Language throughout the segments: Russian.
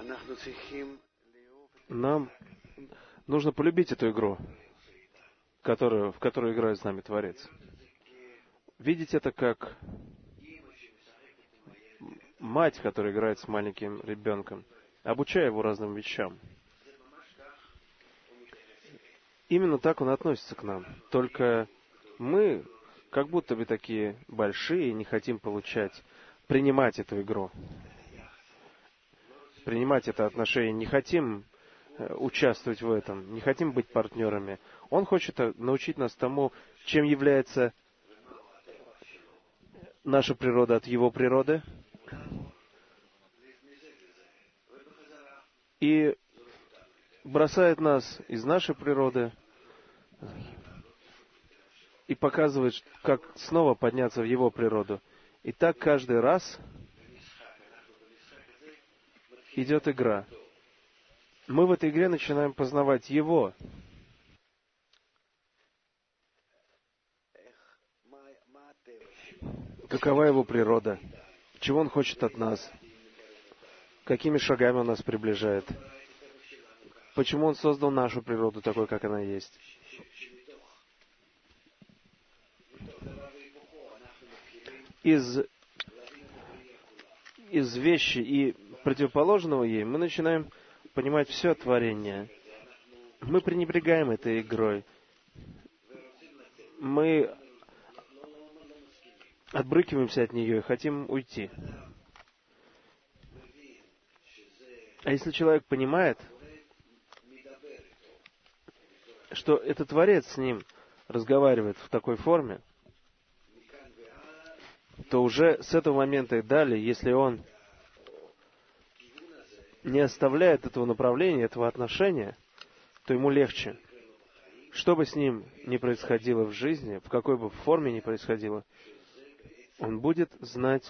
Нам нужно полюбить эту игру, в которую играет с нами Творец. Видеть это как мать, которая играет с маленьким ребенком, обучая его разным вещам. Именно так он относится к нам. Только мы, как будто бы такие большие, не хотим принимать эту игру, принимать это отношение, не хотим участвовать в этом, не хотим быть партнерами. Он хочет научить нас тому, чем является наша природа от его природы, и бросает нас из нашей природы и показывает, как снова подняться в его природу. И так каждый раз идет игра. Мы в этой игре начинаем познавать его. Какова его природа? Чего он хочет от нас? Какими шагами он нас приближает? Почему он создал нашу природу такой, как она есть? Из вещи и противоположного ей мы начинаем понимать все творение. Мы пренебрегаем этой игрой. Мы отбрыкиваемся от нее и хотим уйти. А если человек понимает, что этот Творец с ним разговаривает в такой форме, то уже с этого момента и далее, если он не оставляет этого направления, этого отношения, то ему легче. Что бы с ним ни происходило в жизни, в какой бы форме ни происходило, он будет знать,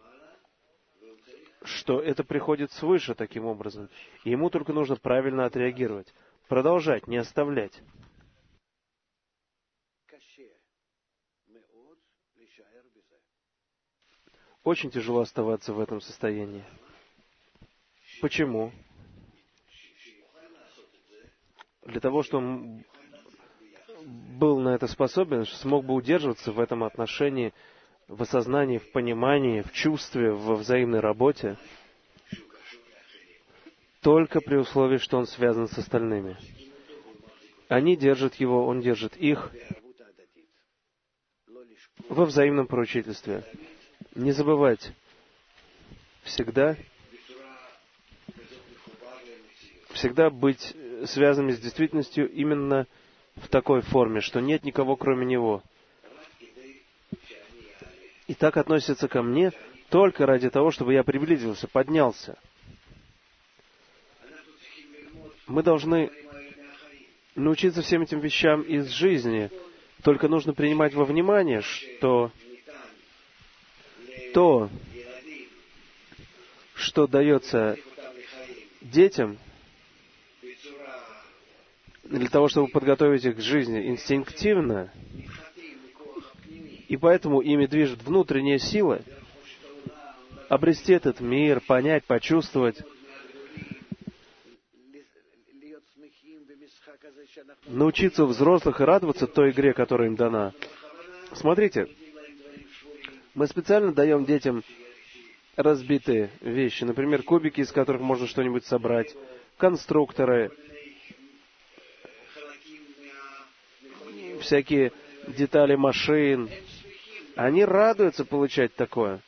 что это приходит свыше таким образом. И ему только нужно правильно отреагировать. Продолжать, не оставлять. Очень тяжело оставаться в этом состоянии. Почему? Для того, чтобы он был на это способен, смог бы удерживаться в этом отношении, в осознании, в понимании, в чувстве, во взаимной работе, только при условии, что он связан с остальными. Они держат его, он держит их во взаимном поручительстве. Не забывать всегда быть связанными с действительностью именно в такой форме, что нет никого, кроме него. И так относится ко мне только ради того, чтобы я приблизился, поднялся. Мы должны научиться всем этим вещам из жизни. Только нужно принимать во внимание, что то, что дается детям, для того, чтобы подготовить их к жизни инстинктивно, и поэтому ими движет внутренняя сила, обрести этот мир, понять, почувствовать, научиться у взрослых и радоваться той игре, которая им дана. Смотрите, мы специально даем детям разбитые вещи, например, кубики, из которых можно что-нибудь собрать, конструкторы, всякие детали машин. Они радуются получать такое.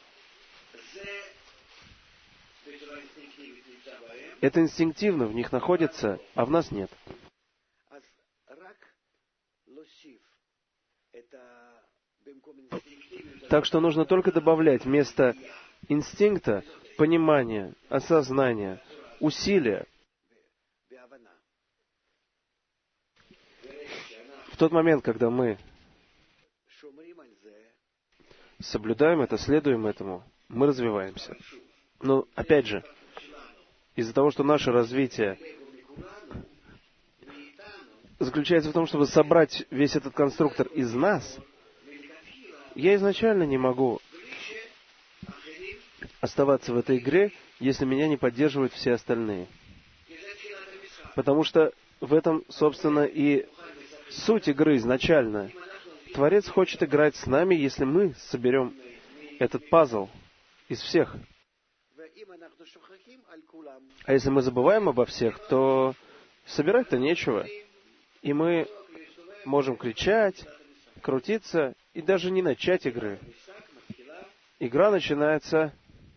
Это инстинктивно в них находится, а в нас нет. Так что нужно только добавлять вместо инстинкта понимание, осознание, усилия. В тот момент, когда мы соблюдаем это, следуем этому, мы развиваемся. Но, опять же, из-за того, что наше развитие заключается в том, чтобы собрать весь этот конструктор из нас, я изначально не могу оставаться в этой игре, если меня не поддерживают все остальные. Потому что в этом, собственно, и суть игры изначально. Творец хочет играть с нами, если мы соберем этот пазл из всех. А если мы забываем обо всех, то собирать-то нечего. И мы можем кричать, крутиться и даже не начать игры. Игра начинается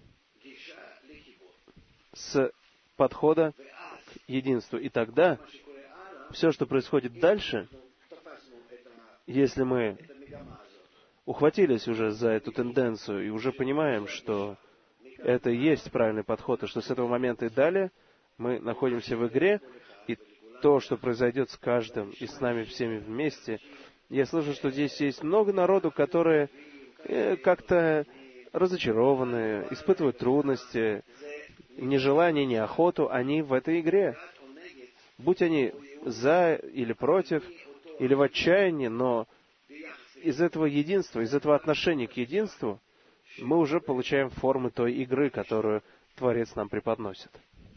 с подхода к единству. И тогда все, что происходит дальше, если мы ухватились уже за эту тенденцию и уже понимаем, что это и есть правильный подход, и что с этого момента и далее мы находимся в игре, и то, что произойдет с каждым и с нами всеми вместе. Я слышу, что здесь есть много народу, которые как-то разочарованы, испытывают трудности, нежелание, неохоту, они в этой игре. Будь они за или против, или в отчаянии, но из этого единства, из этого отношения к единству, мы уже получаем формы той игры, которую Творец нам преподносит.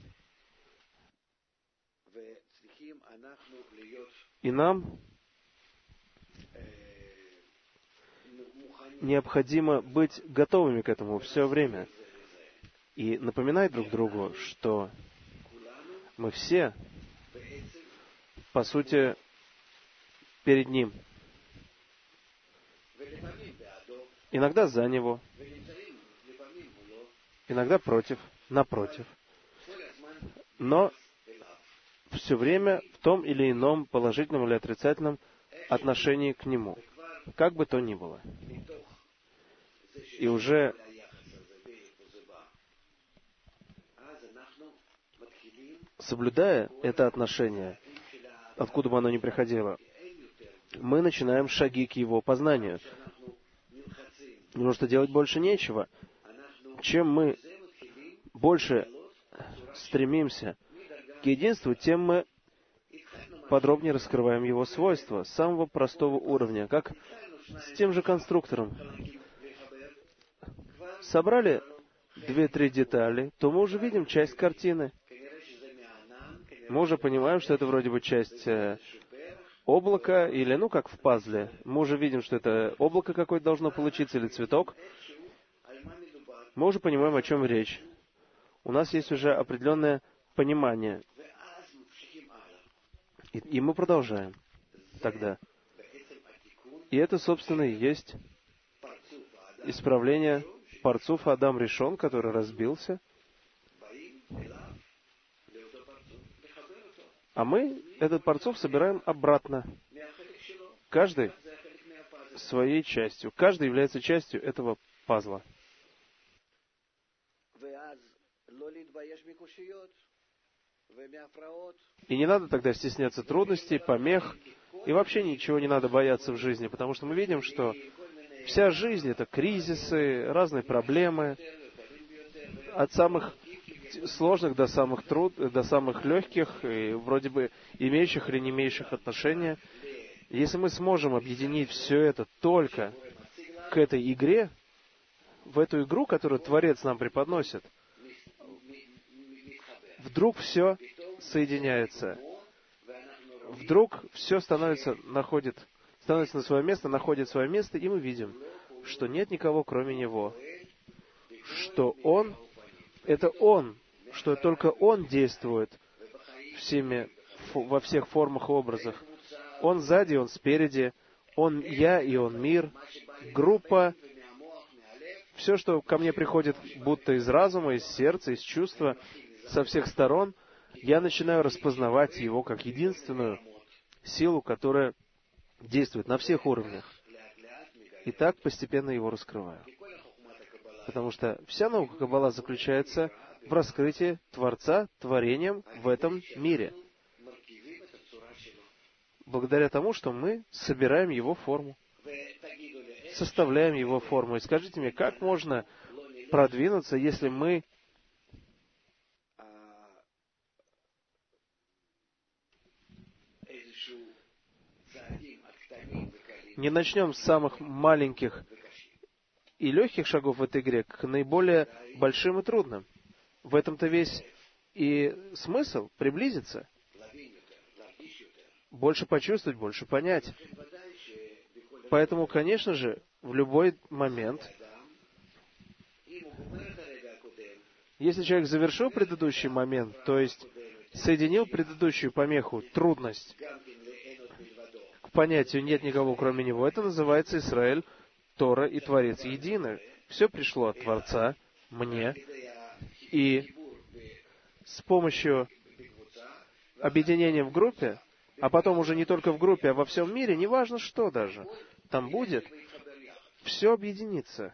И нам необходимо быть готовыми к этому все время и напоминать друг другу, что мы все, по сути, перед Ним. Иногда за Него, иногда против, напротив. Но все время в том или ином положительном или отрицательном отношении к Нему. Как бы то ни было. И уже соблюдая это отношение, откуда бы оно ни приходило, мы начинаем шаги к Его познанию. Потому что делать больше нечего. Чем мы больше стремимся к единству, тем мы подробнее раскрываем его свойства с самого простого уровня, как с тем же конструктором. Собрали 2-3 детали, то мы уже видим часть картины. Мы уже понимаем, что это вроде бы часть облака, или, как в пазле. Мы уже видим, что это облако какое-то должно получиться, или цветок. Мы уже понимаем, о чем речь. У нас есть уже определенное понимание. И мы продолжаем тогда. И это, собственно, и есть исправление парцуфа Адам Ришон, который разбился. А мы этот парцуф собираем обратно. Каждый своей частью. Каждый является частью этого пазла. И не надо тогда стесняться трудностей, помех, и вообще ничего не надо бояться в жизни, потому что мы видим, что вся жизнь — это кризисы, разные проблемы, от самых сложных до самых легких, и вроде бы имеющих или не имеющих отношения. Если мы сможем объединить все это только к этой игре, в эту игру, которую Творец нам преподносит, вдруг все соединяется. Вдруг все становится на свое место, находит свое место, и мы видим, что нет никого, кроме Него. Что Он — это Он, что только Он действует во всех формах и образах. Он сзади, Он спереди, Он я и Он мир, группа. Все, что ко мне приходит будто из разума, из сердца, из чувства, со всех сторон, я начинаю распознавать Его как единственную силу, которая действует на всех уровнях. И так постепенно Его раскрываю. Потому что вся наука Каббала заключается в раскрытии Творца творением в этом мире. Благодаря тому, что мы собираем Его форму, составляем Его форму. И скажите мне, как можно продвинуться, если мы не начнем с самых маленьких и легких шагов в этой игре к наиболее большим и трудным. В этом-то весь и смысл приблизиться, больше почувствовать, больше понять. Поэтому, конечно же, в любой момент, если человек завершил предыдущий момент, то есть соединил предыдущую помеху, трудность, к понятию «нет никого, кроме него», это называется Исраэль, Тора и Творец едины. Все пришло от Творца, мне, и с помощью объединения в группе, а потом уже не только в группе, а во всем мире, неважно что даже там будет, все объединится.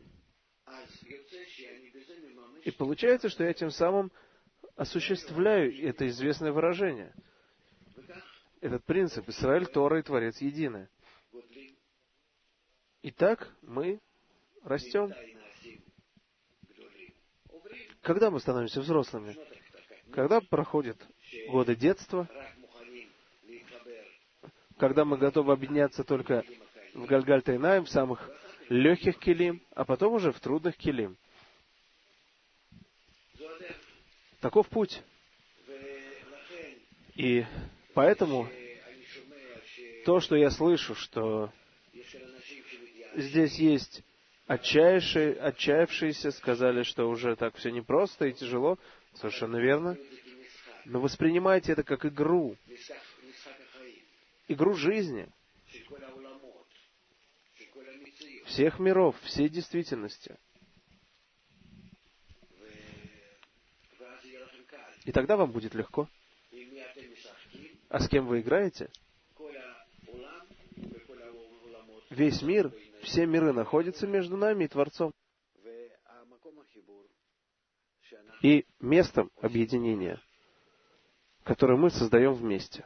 И получается, что я тем самым осуществляю это известное выражение. Этот принцип Исраэль, Тора и Творец едины. Итак, мы растем. Когда мы становимся взрослыми? Когда проходят годы детства, когда мы готовы объединяться только в Гальгаль-Тайнаим, в самых легких килим, а потом уже в трудных килим. Таков путь. И поэтому то, что я слышу, что здесь есть отчаявшиеся, сказали, что уже так все непросто и тяжело, совершенно верно. Но воспринимайте это как игру. Игру жизни. Всех миров, всей действительности. И тогда вам будет легко. А с кем вы играете? Весь мир, все миры находятся между нами и Творцом. И местом объединения, которое мы создаем вместе.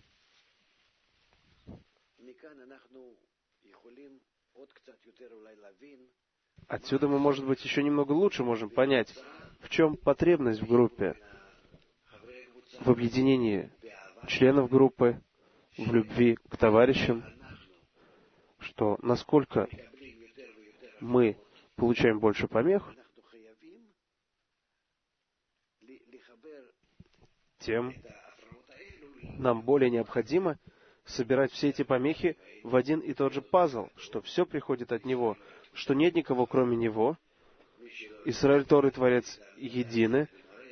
Отсюда мы, может быть, еще немного лучше можем понять, в чем потребность в группе, в объединении членов группы, в любви к товарищам, что насколько мы получаем больше помех, тем нам более необходимо собирать все эти помехи в один и тот же пазл, что все приходит от Него, что нет никого, кроме Него. Исраэль, Тор и Творец едины.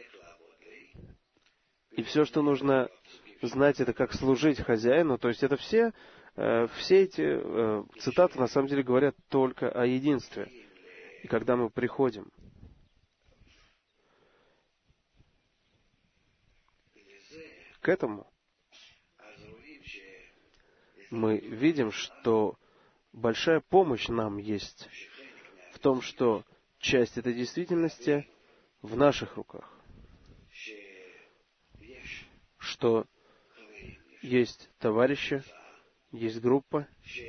И все, что нужно знать, это как служить хозяину. То есть это все эти цитаты на самом деле говорят только о единстве. И когда мы приходим к этому, мы видим, что большая помощь нам есть в том, что часть этой действительности в наших руках. Что есть товарищи, есть группа,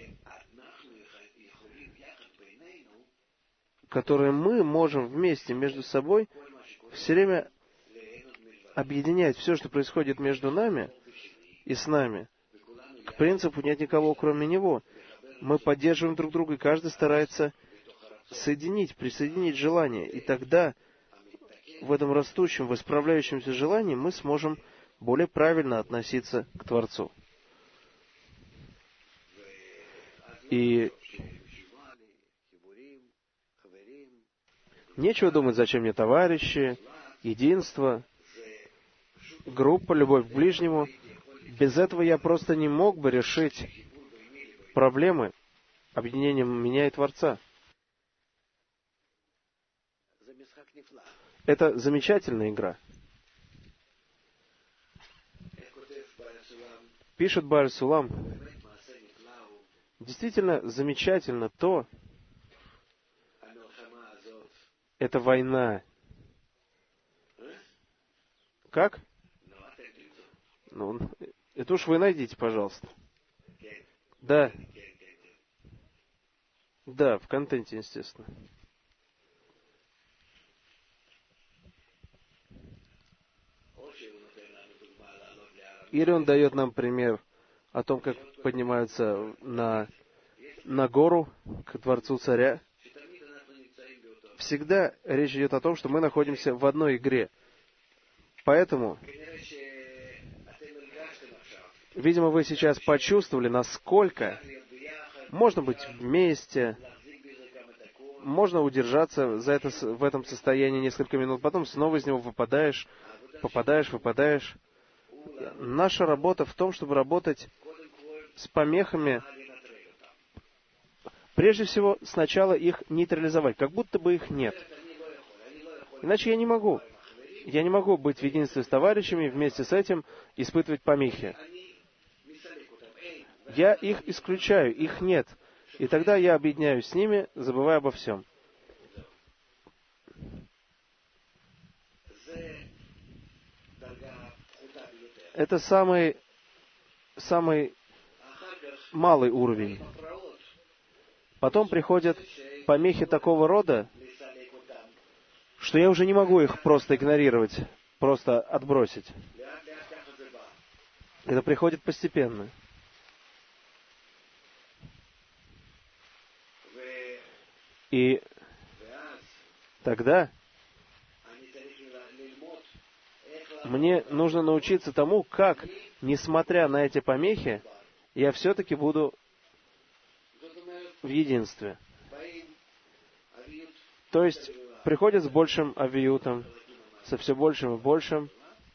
которые мы можем вместе между собой все время объединять все, что происходит между нами и с нами. К принципу «нет никого, кроме Него». Мы поддерживаем друг друга, и каждый старается присоединить желание. И тогда в этом растущем, восправляющемся желании мы сможем более правильно относиться к Творцу. И нечего думать, зачем мне товарищи, единство, группа, любовь к ближнему. Без этого я просто не мог бы решить проблемы объединением меня и Творца. Это замечательная игра. Пишет Бааль Сулам, действительно замечательно то, это война. Как? Это уж вы найдите, пожалуйста. Да. Да, в контенте, естественно. Или он дает нам пример о том, как поднимаются на гору к Творцу Царя. всегда речь идет о том, что мы находимся в одной игре. Поэтому, видимо, вы сейчас почувствовали, насколько можно быть вместе, можно удержаться в этом состоянии несколько минут, потом снова из него попадаешь. Наша работа в том, чтобы работать с помехами, прежде всего, сначала их нейтрализовать, как будто бы их нет. Иначе я не могу. Я не могу быть в единстве с товарищами и вместе с этим испытывать помехи. Я их исключаю, их нет. И тогда я объединяюсь с ними, забывая обо всем. Это самый малый уровень. Потом приходят помехи такого рода, что я уже не могу их просто игнорировать, просто отбросить. Это приходит постепенно. И тогда мне нужно научиться тому, как, несмотря на эти помехи, я все-таки буду в единстве. То есть приходит с большим авиютом, со все большим и большим,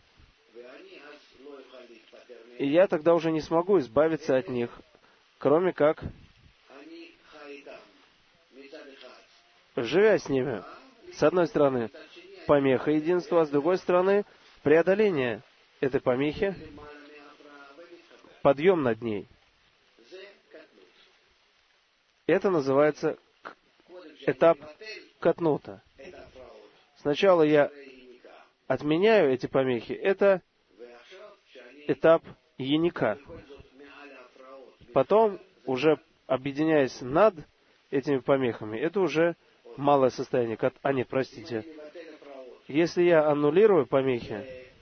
и я тогда уже не смогу избавиться от них, кроме как живя с ними. С одной стороны, помеха единства, а с другой стороны, преодоление этой помехи, подъем над ней. Это называется этап катнута. Сначала я отменяю эти помехи. Это этап еника. Потом, уже объединяясь над этими помехами, это уже малое состояние. Если я аннулирую помехи,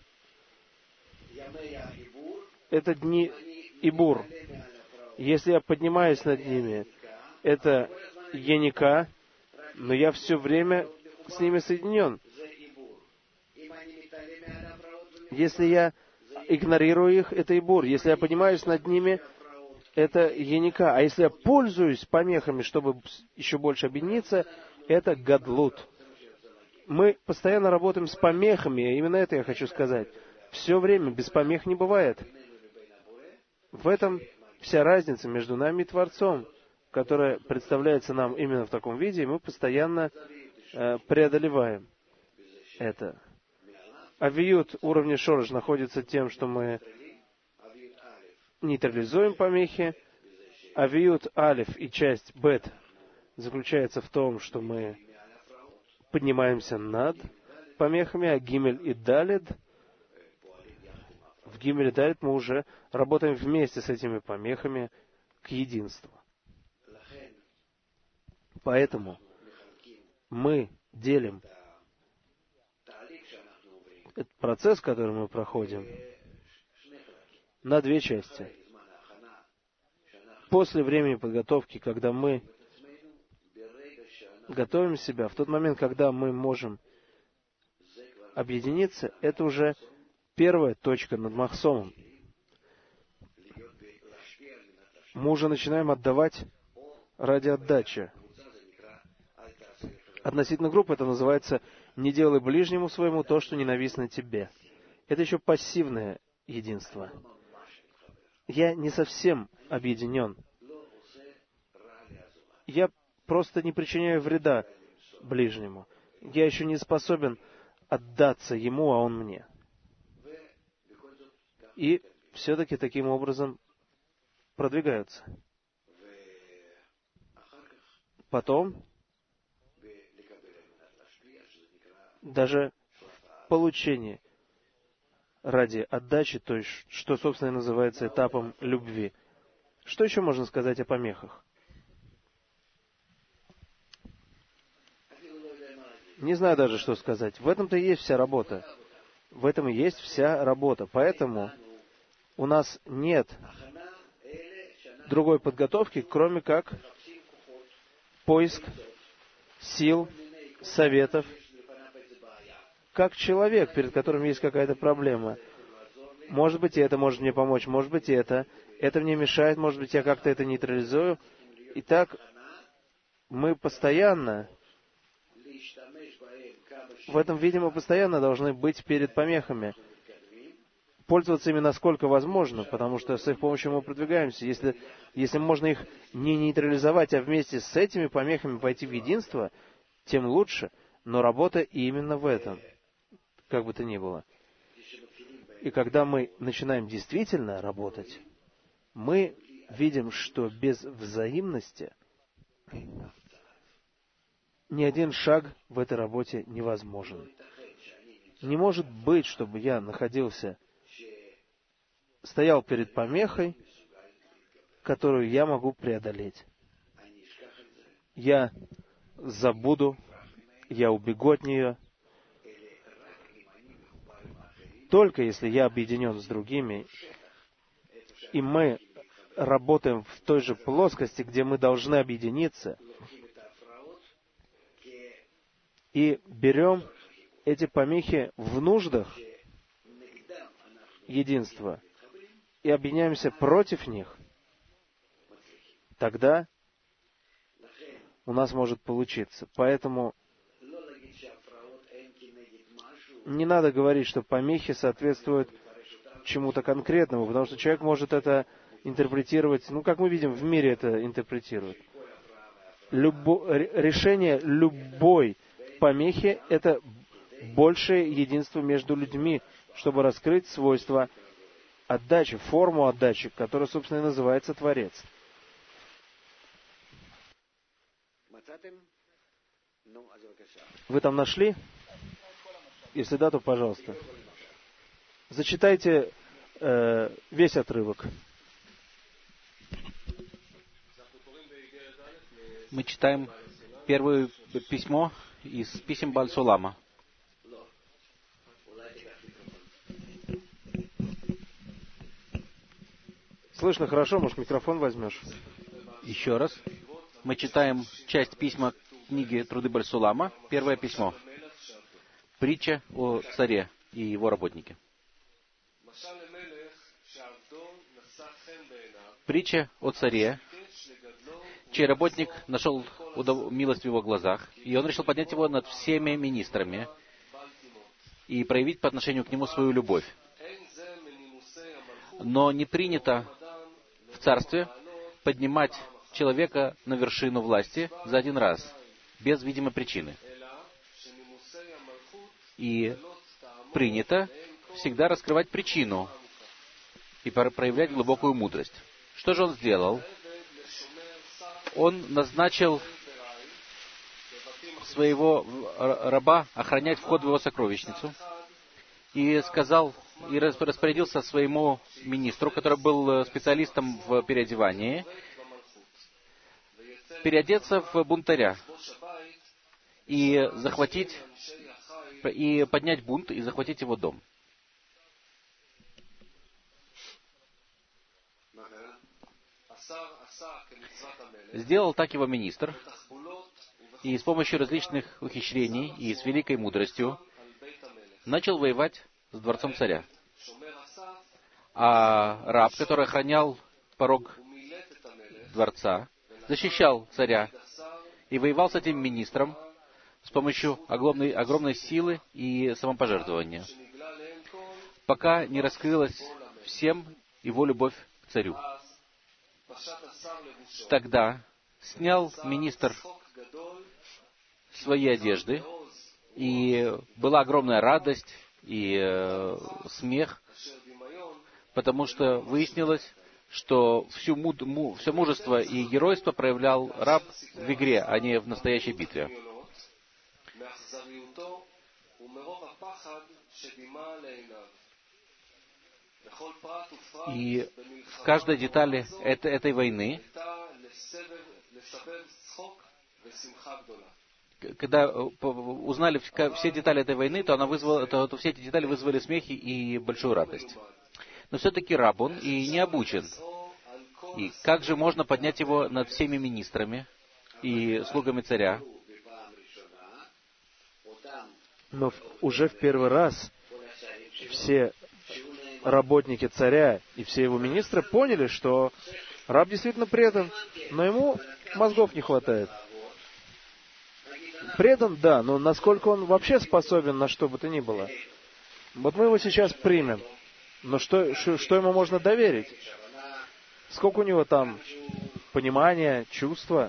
это дни ибур. Если я поднимаюсь над ними, это еника, но я все время с ними соединен. Если я игнорирую их, это ибур. Если я поднимаюсь над ними, это еника. А если я пользуюсь помехами, чтобы еще больше объединиться, это гадлут. Мы постоянно работаем с помехами, именно это я хочу сказать. Все время без помех не бывает. В этом вся разница между нами и Творцом, которая представляется нам именно в таком виде, и мы постоянно преодолеваем это. Авиют уровня шорож находится тем, что мы нейтрализуем помехи. Авиют алиф и часть бет заключается в том, что мы поднимаемся над помехами, а гимель и далид, в гимель и далид мы уже работаем вместе с этими помехами к единству. Поэтому мы делим этот процесс, который мы проходим, на две части. После времени подготовки, когда мы готовим себя, в тот момент, когда мы можем объединиться, это уже первая точка над махсомом. Мы уже начинаем отдавать ради отдачи. Относительно группы это называется «не делай ближнему своему то, что ненавистно тебе». Это еще пассивное единство. Я не совсем объединен. Я просто не причиняю вреда ближнему. Я еще не способен отдаться ему, а он мне. И все-таки таким образом продвигаются. Потом даже получение ради отдачи, то есть, что, собственно, и называется этапом любви. Что еще можно сказать о помехах? Не знаю даже, что сказать. В этом-то и есть вся работа. В этом и есть вся работа. Поэтому у нас нет другой подготовки, кроме как поиск сил советов, как человек, перед которым есть какая-то проблема. Может быть, это может мне помочь, может быть, это мне мешает, может быть, я как-то это нейтрализую. Итак, мы постоянно, в этом, видимо, постоянно должны быть перед помехами. Пользоваться ими насколько возможно, потому что с их помощью мы продвигаемся. Если можно их не нейтрализовать, а вместе с этими помехами пойти в единство, тем лучше. Но работа именно в этом, как бы то ни было. И когда мы начинаем действительно работать, мы видим, что без взаимности ни один шаг в этой работе невозможен. Не может быть, чтобы я стоял перед помехой, которую я могу преодолеть. Я забуду, я убегу от нее. Только если я объединен с другими, и мы работаем в той же плоскости, где мы должны объединиться, и берем эти помехи в нуждах единства и объединяемся против них, тогда у нас может получиться. Поэтому не надо говорить, что помехи соответствуют чему-то конкретному, потому что человек может это интерпретировать, как мы видим, в мире это интерпретируют. Решение любой помехи — это большее единство между людьми, чтобы раскрыть свойства отдачи, форму отдачи, которая, собственно, и называется Творец. Вы там нашли? Если да, то пожалуйста. Зачитайте весь отрывок. Мы читаем первое письмо из писем Бааль-Сулама. Слышно хорошо, может, микрофон возьмешь? Еще раз. Мы читаем часть письма книги Труды Бааль-Сулама. Первое письмо. Притча о царе и его работнике. Притча о царе, чей работник нашел милость в его глазах, и он решил поднять его над всеми министрами и проявить по отношению к нему свою любовь. Но не принято в царстве поднимать человека на вершину власти за один раз, без видимой причины. И принято всегда раскрывать причину и проявлять глубокую мудрость. Что же он сделал? Он назначил своего раба охранять вход в его сокровищницу и сказал, и распорядился своему министру, который был специалистом в переодевании, переодеться в бунтаря и захватить, и поднять бунт и захватить его дом. Сделал так его министр, и с помощью различных ухищрений и с великой мудростью начал воевать с дворцом царя. А раб, который охранял порог дворца, защищал царя и воевал с этим министром с помощью огромной силы и самопожертвования, пока не раскрылась всем его любовь к царю. Тогда снял министр свои одежды, и была огромная радость и смех, потому что выяснилось, что все мужество и геройство проявлял раб в игре, а не в настоящей битве. И в каждой детали этой войны, когда узнали все детали этой войны, то все эти детали вызвали смех и большую радость. Но все-таки раб он и не обучен. И как же можно поднять его над всеми министрами и слугами царя? Но уже в первый раз все работники царя и все его министры поняли, что раб действительно предан, но ему мозгов не хватает. Предан, да, но насколько он вообще способен на что бы то ни было. Вот мы его сейчас примем, но что ему можно доверить? Сколько у него там понимания, чувства,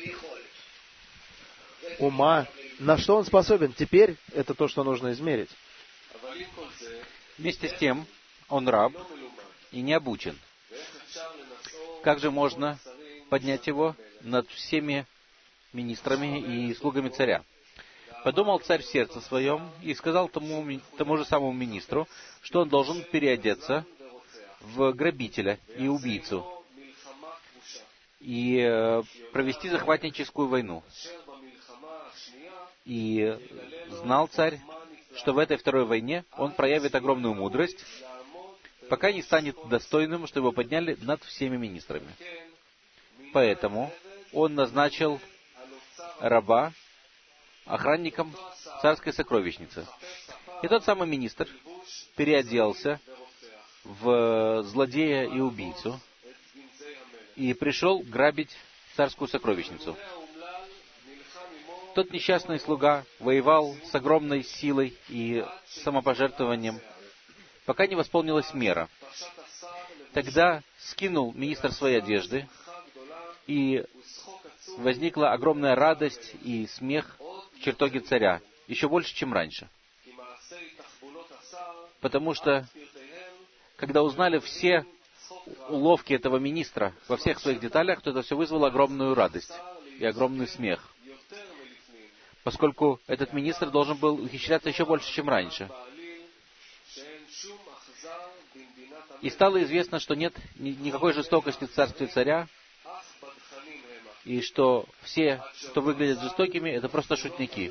ума? На что он способен? Теперь это то, что нужно измерить. Вместе с тем, он раб и не обучен. Как же можно поднять его над всеми министрами и слугами царя? Подумал царь в сердце своем и сказал тому же самому министру, что он должен переодеться в грабителя и убийцу и провести захватническую войну. И знал царь, что в этой второй войне он проявит огромную мудрость, пока не станет достойным, чтобы его подняли над всеми министрами. Поэтому он назначил раба охранником царской сокровищницы. И тот самый министр переоделся в злодея и убийцу и пришел грабить царскую сокровищницу. Тот несчастный слуга воевал с огромной силой и самопожертвованием, пока не восполнилась мера. Тогда скинул министр свои одежды, и возникла огромная радость и смех в чертоге царя, еще больше, чем раньше. Потому что, когда узнали все уловки этого министра во всех своих деталях, то это все вызвало огромную радость и огромный смех. Поскольку этот министр должен был ухищряться еще больше, чем раньше. И стало известно, что нет никакой жестокости в царстве царя, и что все, кто выглядят жестокими, это просто шутники.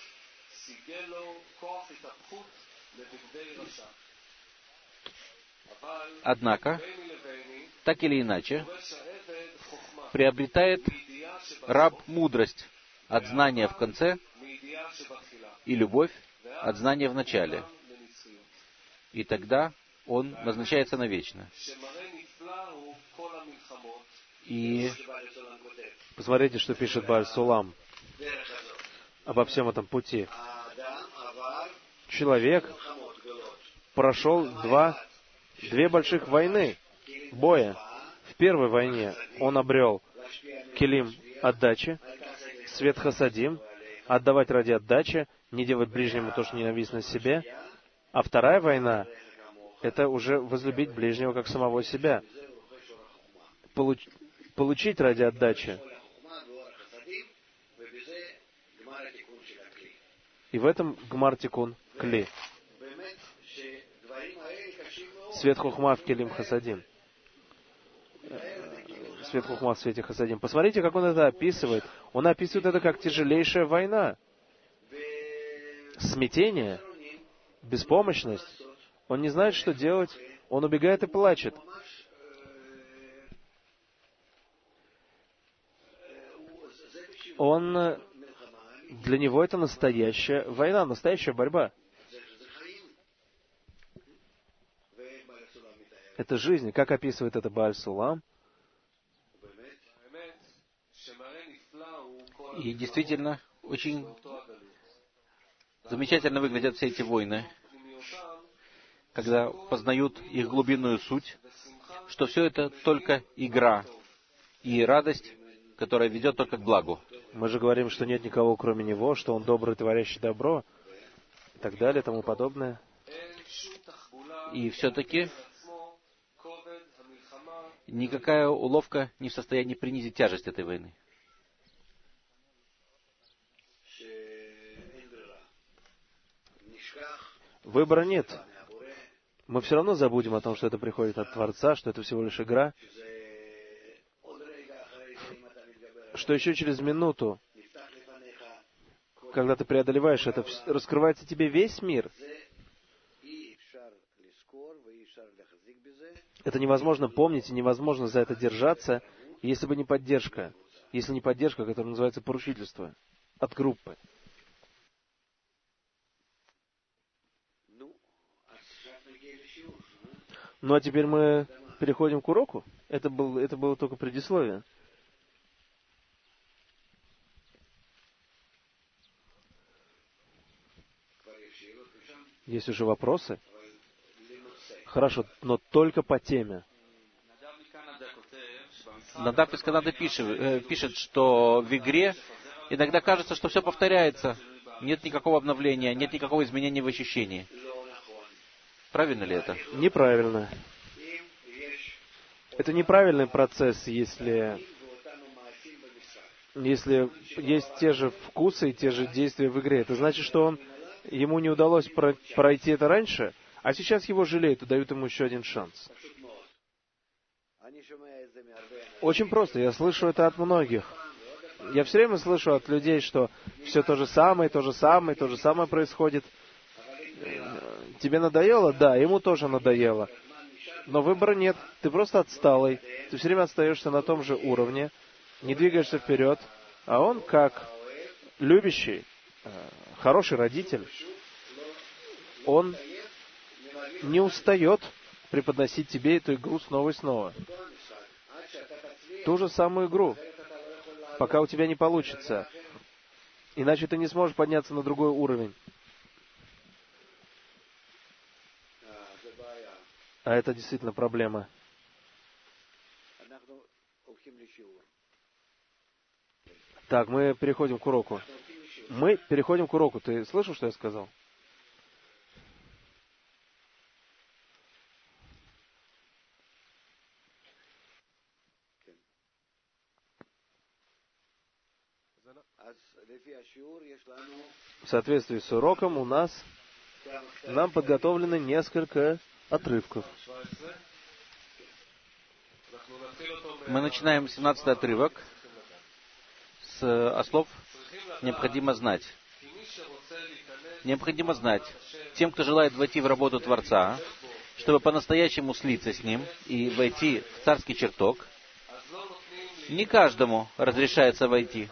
Однако, так или иначе, приобретает раб мудрость от знания в конце и любовь от знания в начале. И тогда он назначается навечно. И посмотрите, что пишет Бааль Сулам обо всем этом пути. Человек прошел две больших войны, боя. В первой войне он обрел келим отдачи, свет хасадим, отдавать ради отдачи, не делать ближнему то, что ненавистно себе. А вторая война — это уже возлюбить ближнего как самого себя. Получить ради отдачи. И в этом гмар тикун кли. Свет хухма в келим хасадим. Свет хухма в свете хасадим. Посмотрите, как он это описывает. Он описывает это как тяжелейшая война. Смятение, беспомощность. Он не знает, что делать. Он убегает и плачет. Для него это настоящая война, настоящая борьба. Это жизнь. Как описывает это Бааль Сулам? И действительно, очень замечательно выглядят все эти войны, когда познают их глубинную суть, что все это только игра и радость, которая ведет только к благу. Мы же говорим, что нет никого, кроме Него, что Он добрый, творящий добро, и так далее, и тому подобное. И все-таки никакая уловка не в состоянии принизить тяжесть этой войны. Выбора нет. Мы все равно забудем о том, что это приходит от Творца, что это всего лишь игра. Что еще через минуту, когда ты преодолеваешь это, раскрывается тебе весь мир. Это невозможно помнить и невозможно за это держаться, если бы не поддержка. Если не поддержка, которая называется поручительство от группы. Ну а теперь мы переходим к уроку. Это было только предисловие. Есть уже вопросы? Хорошо, но только по теме. Надав из Канады пишет, что в игре иногда кажется, что все повторяется. Нет никакого обновления, нет никакого изменения в ощущении. Правильно ли это? Неправильно. Это неправильный процесс, если есть те же вкусы и те же действия в игре. Это значит, что ему не удалось пройти это раньше, а сейчас его жалеют и дают ему еще один шанс. Очень просто. Я слышу это от многих. Я все время слышу от людей, что все то же самое происходит. Тебе надоело? Да, ему тоже надоело. Но выбора нет. Ты просто отсталый. Ты все время остаешься на том же уровне, не двигаешься вперед. А он, как любящий, хороший родитель, он не устает преподносить тебе эту игру снова и снова. Ту же самую игру, пока у тебя не получится. Иначе ты не сможешь подняться на другой уровень. А это действительно проблема. Так, мы переходим к уроку. Ты слышал, что я сказал? В соответствии с уроком нам подготовлены несколько отрывков. Мы начинаем 17-й отрывок с слов «необходимо знать». Необходимо знать тем, кто желает войти в работу Творца, чтобы по-настоящему слиться с Ним и войти в царский чертог, не каждому разрешается войти,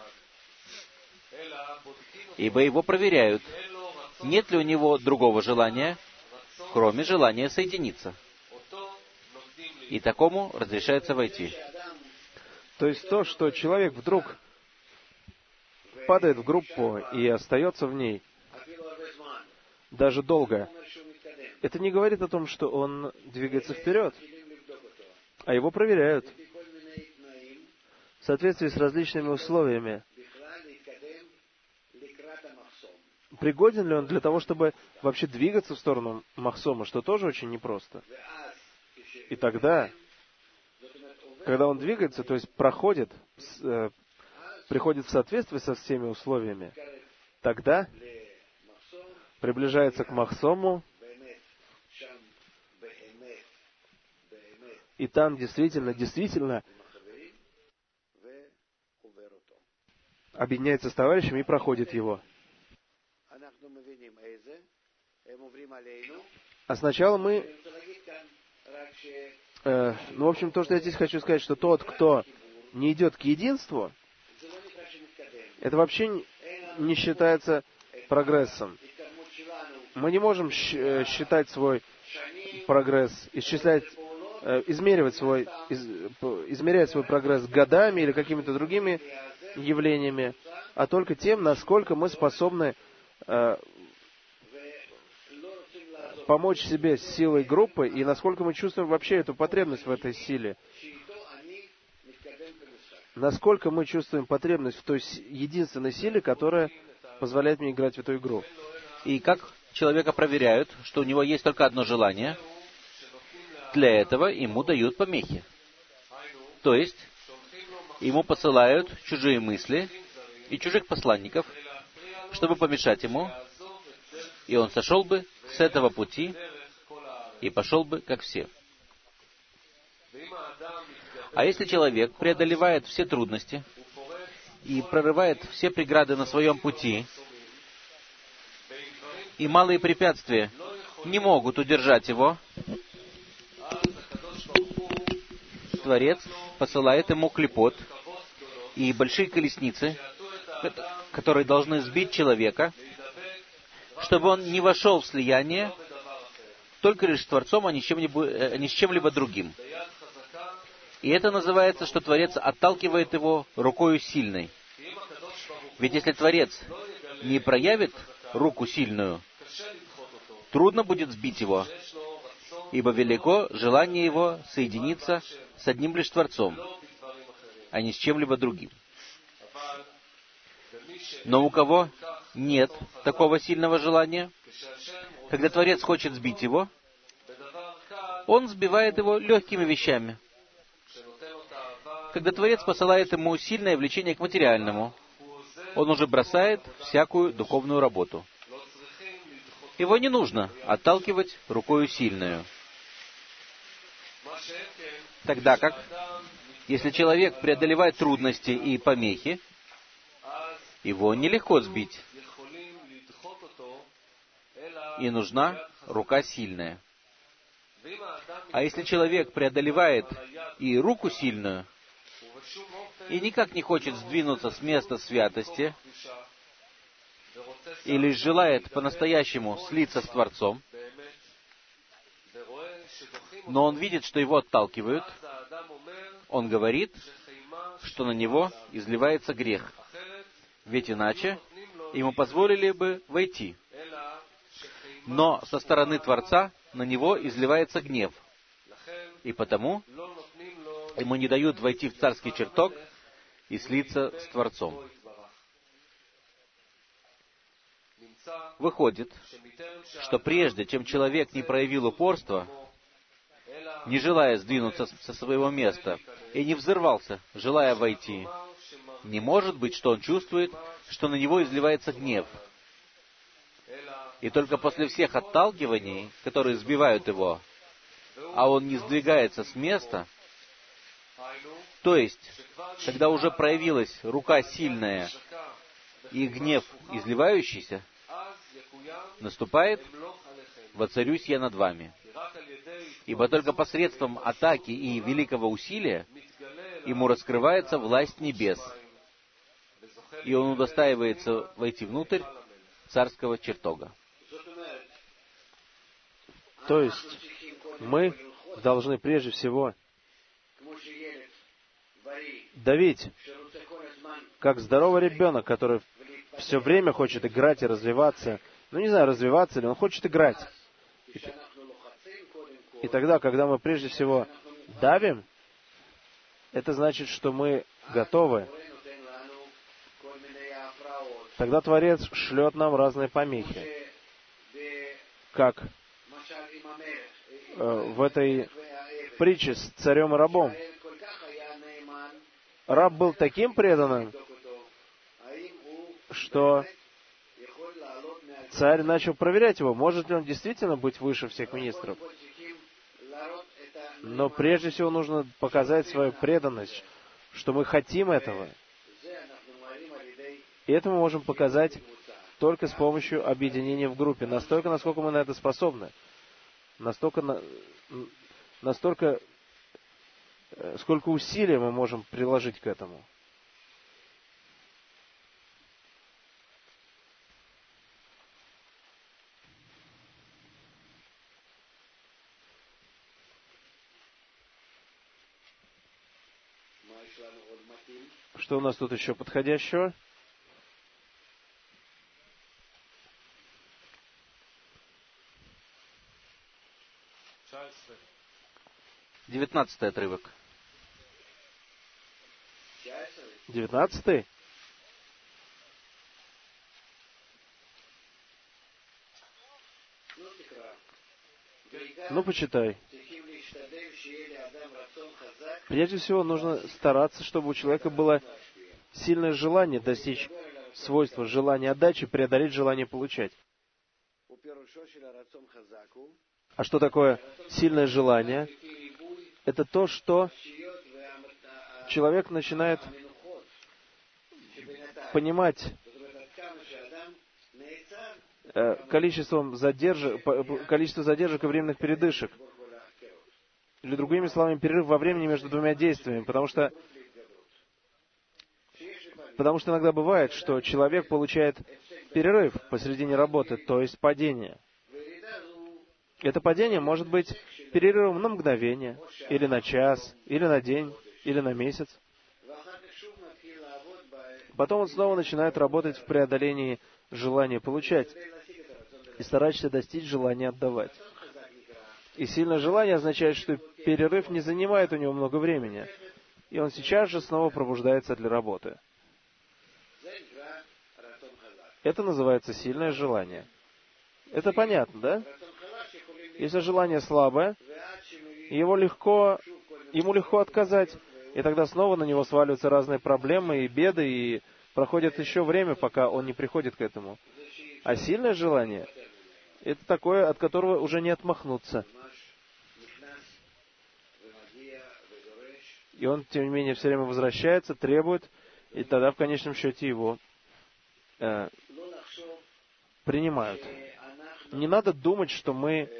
ибо его проверяют, нет ли у него другого желания, кроме желания соединиться. И такому разрешается войти. То есть то, что человек вдруг падает в группу и остается в ней даже долго, это не говорит о том, что он двигается вперед, а его проверяют в соответствии с различными условиями. Пригоден ли он для того, чтобы вообще двигаться в сторону Махсома, что тоже очень непросто. И тогда, когда он двигается, то есть приходит в соответствие со всеми условиями, тогда приближается к Махсому, и там действительно объединяется с товарищем и проходит его. А сначала мы... в общем, то, что я здесь хочу сказать, что тот, кто не идет к единству, это вообще не считается прогрессом. Мы не можем считать свой прогресс, измерять свой прогресс годами или какими-то другими явлениями, а только тем, насколько мы способны помочь себе с силой группы и насколько мы чувствуем вообще эту потребность в этой силе. Насколько мы чувствуем потребность в той единственной силе, которая позволяет мне играть в эту игру. И как человека проверяют, что у него есть только одно желание, для этого ему дают помехи. То есть, ему посылают чужие мысли и чужих посланников, чтобы помешать ему, и он сошел бы с этого пути и пошел бы, как все. А если человек преодолевает все трудности и прорывает все преграды на своем пути, и малые препятствия не могут удержать его, Творец посылает ему клипот и большие колесницы, которые должны сбить человека, чтобы он не вошел в слияние только лишь с Творцом, а не с чем-либо другим. И это называется, что Творец отталкивает его рукою сильной. Ведь если Творец не проявит руку сильную, трудно будет сбить его, ибо велико желание его соединиться с одним лишь Творцом, а не с чем-либо другим. Но у кого нет такого сильного желания, когда Творец хочет сбить его, он сбивает его легкими вещами. Когда Творец посылает ему сильное влечение к материальному, он уже бросает всякую духовную работу. Его не нужно отталкивать рукою сильную. Тогда как, если человек преодолевает трудности и помехи, его нелегко сбить, и нужна рука сильная. А если человек преодолевает и руку сильную, и никак не хочет сдвинуться с места святости, и лишь желает по-настоящему слиться с Творцом, но он видит, что его отталкивают, он говорит, что на него изливается грех, ведь иначе ему позволили бы войти. Но со стороны Творца на него изливается гнев, и потому ему не дают войти в царский чертог и слиться с Творцом. Выходит, что прежде чем человек не проявил упорства, не желая сдвинуться со своего места, и не взорвался, желая войти, не может быть, что он чувствует, что на него изливается гнев. И только после всех отталкиваний, которые сбивают его, а он не сдвигается с места, то есть, когда уже проявилась рука сильная и гнев изливающийся, наступает «Воцарюсь я над вами». Ибо только посредством атаки и великого усилия ему раскрывается власть небес, и он удостаивается войти внутрь царского чертога. То есть, мы должны прежде всего давить, как здоровый ребенок, который все время хочет играть и развиваться. Ну, не знаю, развиваться ли, он хочет играть. И тогда, когда мы прежде всего давим, это значит, что мы готовы. Тогда Творец шлет нам разные помехи. Как в этой притче с царем и рабом. Раб был таким преданным, что царь начал проверять его, может ли он действительно быть выше всех министров. Но прежде всего нужно показать свою преданность, что мы хотим этого. И это мы можем показать только с помощью объединения в группе. Настолько, насколько мы на это способны. Настолько, сколько усилий мы можем приложить к этому. Что у нас тут еще подходящего? Девятнадцатый отрывок. 19-й? Ну, почитай. Прежде всего, нужно стараться, чтобы у человека было сильное желание достичь свойства желания отдачи, преодолеть желание получать. А что такое сильное желание? Это то, что человек начинает понимать количество задержек и временных передышек. Или, другими словами, перерыв во времени между двумя действиями. Потому что иногда бывает, что человек получает перерыв посредине работы, то есть падение. Это падение может быть перерывом на мгновение, или на час, или на день, или на месяц. Потом он снова начинает работать в преодолении желания получать и старается достичь желания отдавать. И сильное желание означает, что перерыв не занимает у него много времени, и он сейчас же снова пробуждается для работы. Это называется сильное желание. Это понятно, да? Если желание слабое, ему легко отказать, и тогда снова на него сваливаются разные проблемы и беды, и проходит еще время, пока он не приходит к этому. А сильное желание — это такое, от которого уже не отмахнуться. И он, тем не менее, все время возвращается, требует, и тогда в конечном счете его принимают. Не надо думать, что мы...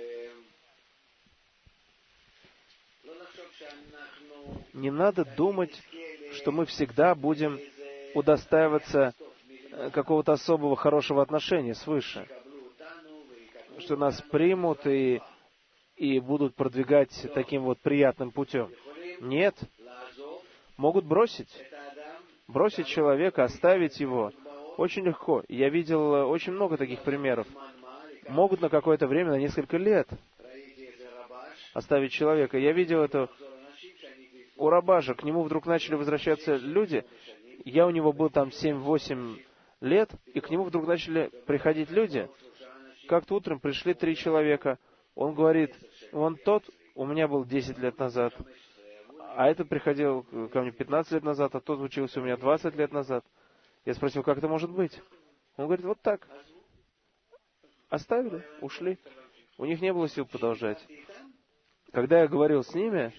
Не надо думать, что мы всегда будем удостаиваться какого-то особого хорошего отношения свыше. Что нас примут и будут продвигать таким вот приятным путем. Нет. Могут бросить человека, оставить его. Очень легко. Я видел очень много таких примеров. Могут на какое-то время, на несколько лет оставить человека. Я видел это у Рабажа. К нему вдруг начали возвращаться люди. Я у него был там 7-8 лет, и к нему вдруг начали приходить люди. Как-то утром пришли 3 человека. Он говорит, вон тот у меня был 10 лет назад, а этот приходил ко мне 15 лет назад, а тот учился у меня 20 лет назад. Я спросил, как это может быть? Он говорит, вот так. Оставили, ушли. У них не было сил продолжать. Когда я говорил с ними,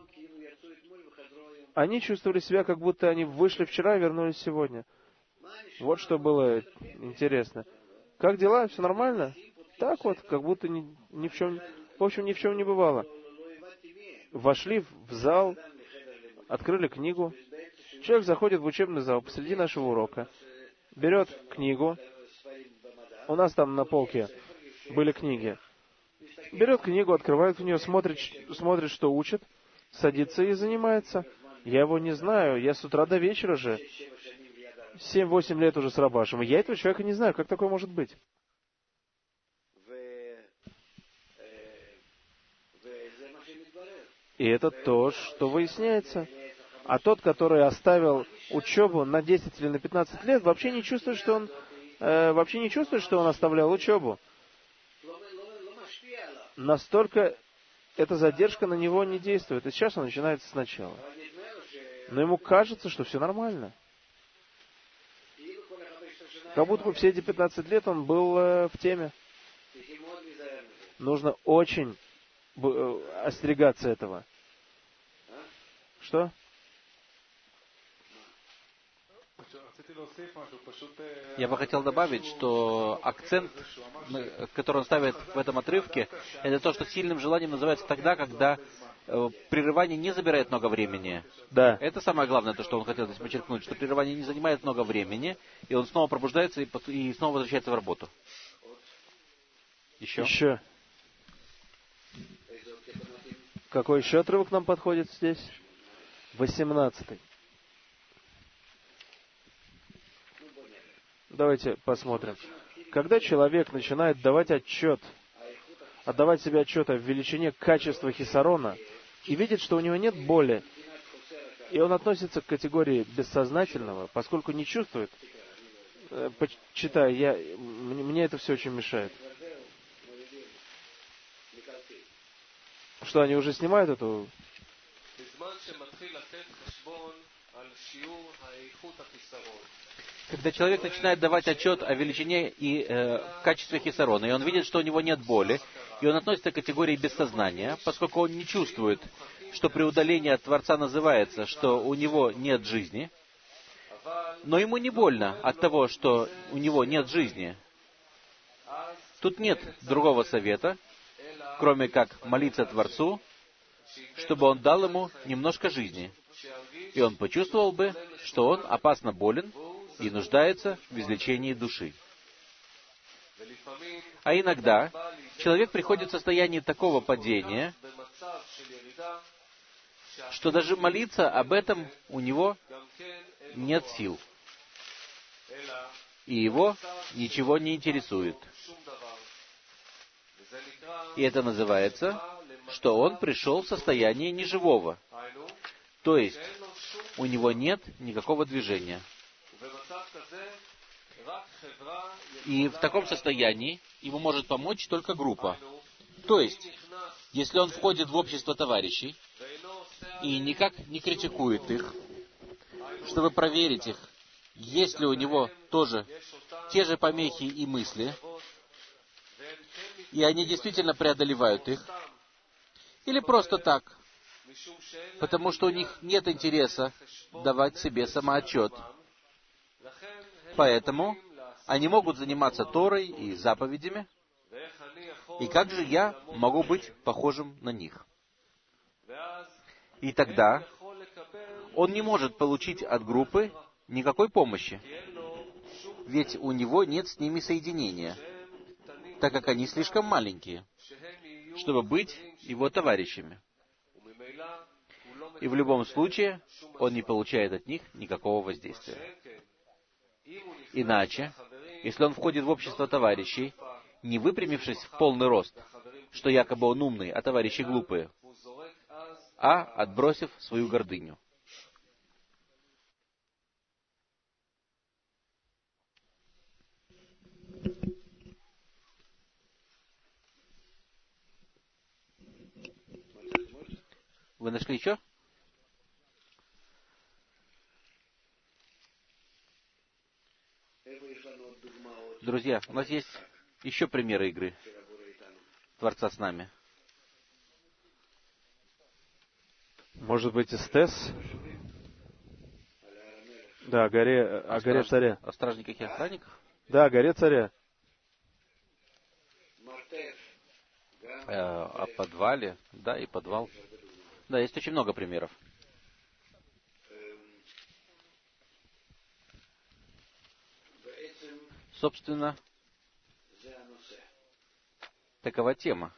они чувствовали себя, как будто они вышли вчера и вернулись сегодня. Вот что было интересно. Как дела? Все нормально? Так вот, как будто ни в чем не бывало. Вошли в зал, открыли книгу. Человек заходит в учебный зал посреди нашего урока, берет книгу. У нас там на полке были книги. Берет книгу, открывает в нее, смотрит, что учит, садится и занимается. Я его не знаю, я с утра до вечера же. 7-8 лет уже с Рабашем. И я этого человека не знаю, как такое может быть. И это то, что выясняется. А тот, который оставил учебу на 10 или на 15 лет, вообще не чувствует, что он оставлял учебу. Настолько эта задержка на него не действует. И сейчас он начинается сначала. Но ему кажется, что все нормально. Как будто бы все эти 15 лет он был в теме. Нужно очень остерегаться этого. Что? Я бы хотел добавить, что акцент, который он ставит в этом отрывке, это то, что сильным желанием называется тогда, когда прерывание не забирает много времени. Да. Это самое главное, то, что он хотел здесь подчеркнуть, что прерывание не занимает много времени, и он снова пробуждается и снова возвращается в работу. Еще. Какой еще отрывок нам подходит здесь? 18. Давайте посмотрим. Когда человек начинает отдавать себе отчет о величине качества хисарона, и видит, что у него нет боли, и он относится к категории бессознательного, поскольку не чувствует, читай, мне это все очень мешает. Что, они уже снимают эту... Когда человек начинает давать отчет о величине и качестве хисарона, и он видит, что у него нет боли, и он относится к категории бессознания, поскольку он не чувствует, что при удалении от Творца называется, что у него нет жизни, но ему не больно от того, что у него нет жизни. Тут нет другого совета, кроме как молиться Творцу, чтобы он дал ему немножко жизни. И он почувствовал бы, что он опасно болен и нуждается в излечении души. А иногда человек приходит в состояние такого падения, что даже молиться об этом у него нет сил. И его ничего не интересует. И это называется, что он пришел в состояние неживого. То есть, у него нет никакого движения. И в таком состоянии ему может помочь только группа. То есть, если он входит в общество товарищей и никак не критикует их, чтобы проверить их, есть ли у него тоже те же помехи и мысли, и они действительно преодолевают их, или просто так, потому что у них нет интереса давать себе самоотчет. Поэтому они могут заниматься Торой и заповедями, и как же я могу быть похожим на них? И тогда он не может получить от группы никакой помощи, ведь у него нет с ними соединения, так как они слишком маленькие, чтобы быть его товарищами. И в любом случае он не получает от них никакого воздействия. Иначе, если он входит в общество товарищей, не выпрямившись в полный рост, что якобы он умный, а товарищи глупые, а отбросив свою гордыню. Вы нашли еще? Друзья, у нас есть еще примеры игры Творца с нами. Может быть, эстес? Да, о горе царя. О стражниках и охранниках? Да, о горе царя. О подвале, да, и подвал. Да, есть очень много примеров. Собственно, такова тема.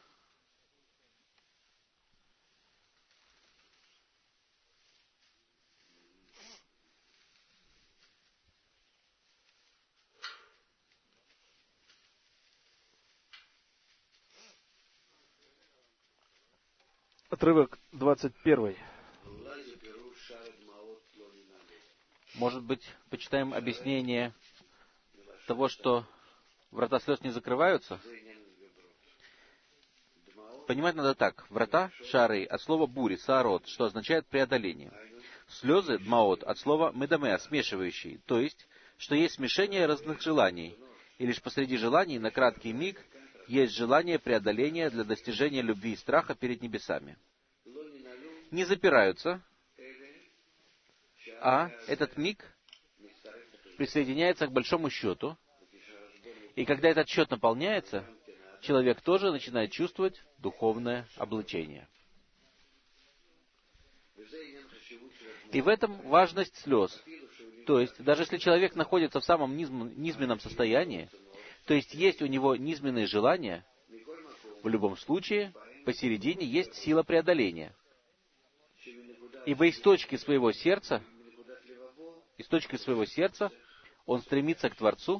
Отрывок 21. Может быть, почитаем объяснение того, что врата слез не закрываются? Понимать надо так. Врата, шары, от слова бури, саарот, что означает преодоление. Слезы, дмаот, от слова медамеа, смешивающий, то есть, что есть смешение разных желаний, и лишь посреди желаний, на краткий миг, есть желание преодоления для достижения любви и страха перед небесами. Не запираются, а этот миг присоединяется к большому счету, и когда этот счет наполняется, человек тоже начинает чувствовать духовное облачение. И в этом важность слез. То есть, даже если человек находится в самом низменном состоянии, то есть у него низменные желания, в любом случае, посередине есть сила преодоления. Ибо из точки своего сердца, он стремится к Творцу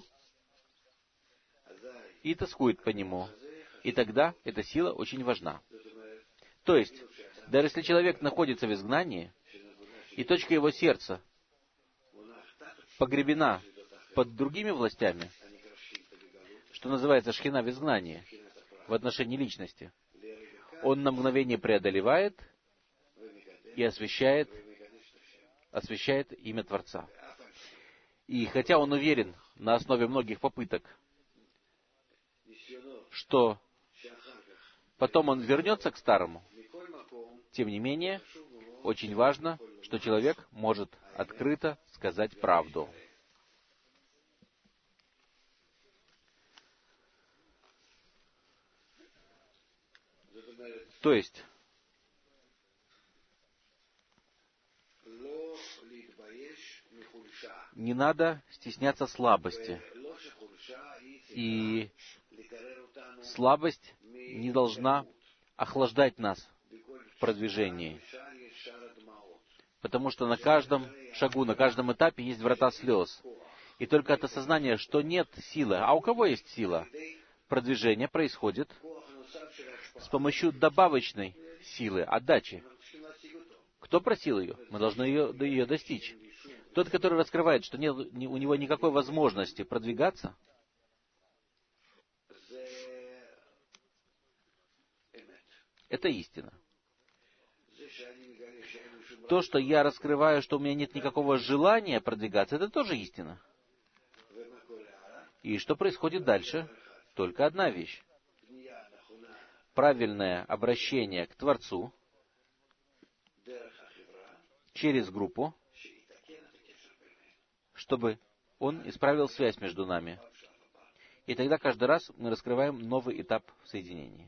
и тоскует по Нему. И тогда эта сила очень важна. То есть, даже если человек находится в изгнании, и точка его сердца погребена под другими властями, что называется шхина в изгнании, в отношении личности, он на мгновение преодолевает и освящает имя Творца. И хотя он уверен на основе многих попыток, что потом он вернется к старому, тем не менее, очень важно, что человек может открыто сказать правду. То есть, не надо стесняться слабости. И слабость не должна охлаждать нас в продвижении. Потому что на каждом шагу, на каждом этапе есть врата слез. И только от осознания, что нет силы. А у кого есть сила? Продвижение происходит с помощью добавочной силы, отдачи. Кто просил ее? Мы должны ее достичь. Тот, который раскрывает, что нет у него никакой возможности продвигаться, это истина. То, что я раскрываю, что у меня нет никакого желания продвигаться, это тоже истина. И что происходит дальше? Только одна вещь. Правильное обращение к Творцу через группу, чтобы Он исправил связь между нами. И тогда каждый раз мы раскрываем новый этап в соединении.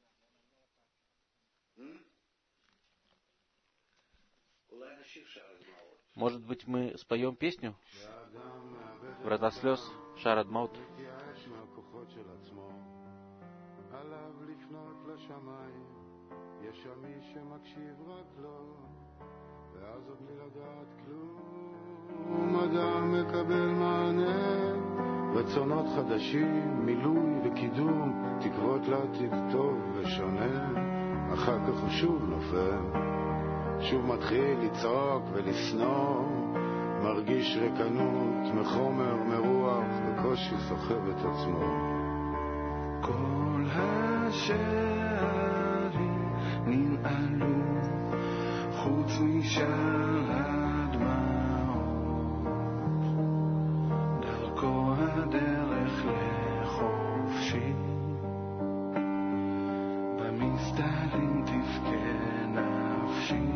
Может быть, мы споем песню «Врата слез», «Шар Адмаут»? אדם מקבל מענה, רצונות חדשים, מילוי וקידום, תקוות לעתיד טוב ושונה, אחר כך הוא שוב נופל, שוב מתחיל לצעוק ולסנוע, מרגיש ריקנות, מחומר, מרוח, בקושי סוחב את עצמו. כל השערים ננעלו, חוץ משער הדמעות, דרכו הדרך לחופשי, במסתרים תבכה נפשי,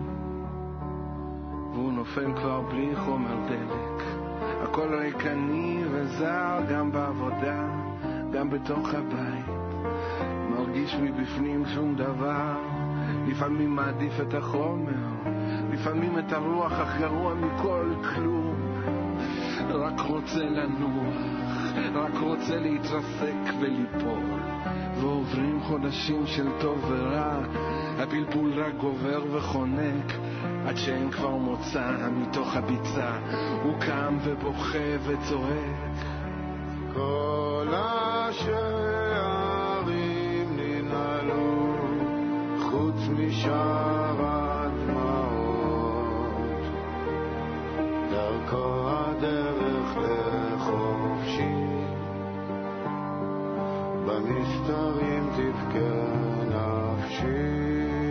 והוא נופל כבר בלי חומר דלק, הכל ריקני וזר, גם בעבודה, גם בתוך הבית, מרגיש מבפנים שום דבר, לפעמים מעדיף את החומר, לפעמים את הרוח, אך גרוע מכל כלום, רק רוצה לנוח, רק רוצה להתרסק וליפול, ועוברים חודשים של טוב ורע, הבלבול רק גובר וחונק, עד שאין כבר מוצא מתוך הביצה, הוא קם ובוכה וצועק. כל השערים ננעלו, חוץ משער הדמעות, דרכו הדרך לחופשי, במסתרים תבכה נפשי.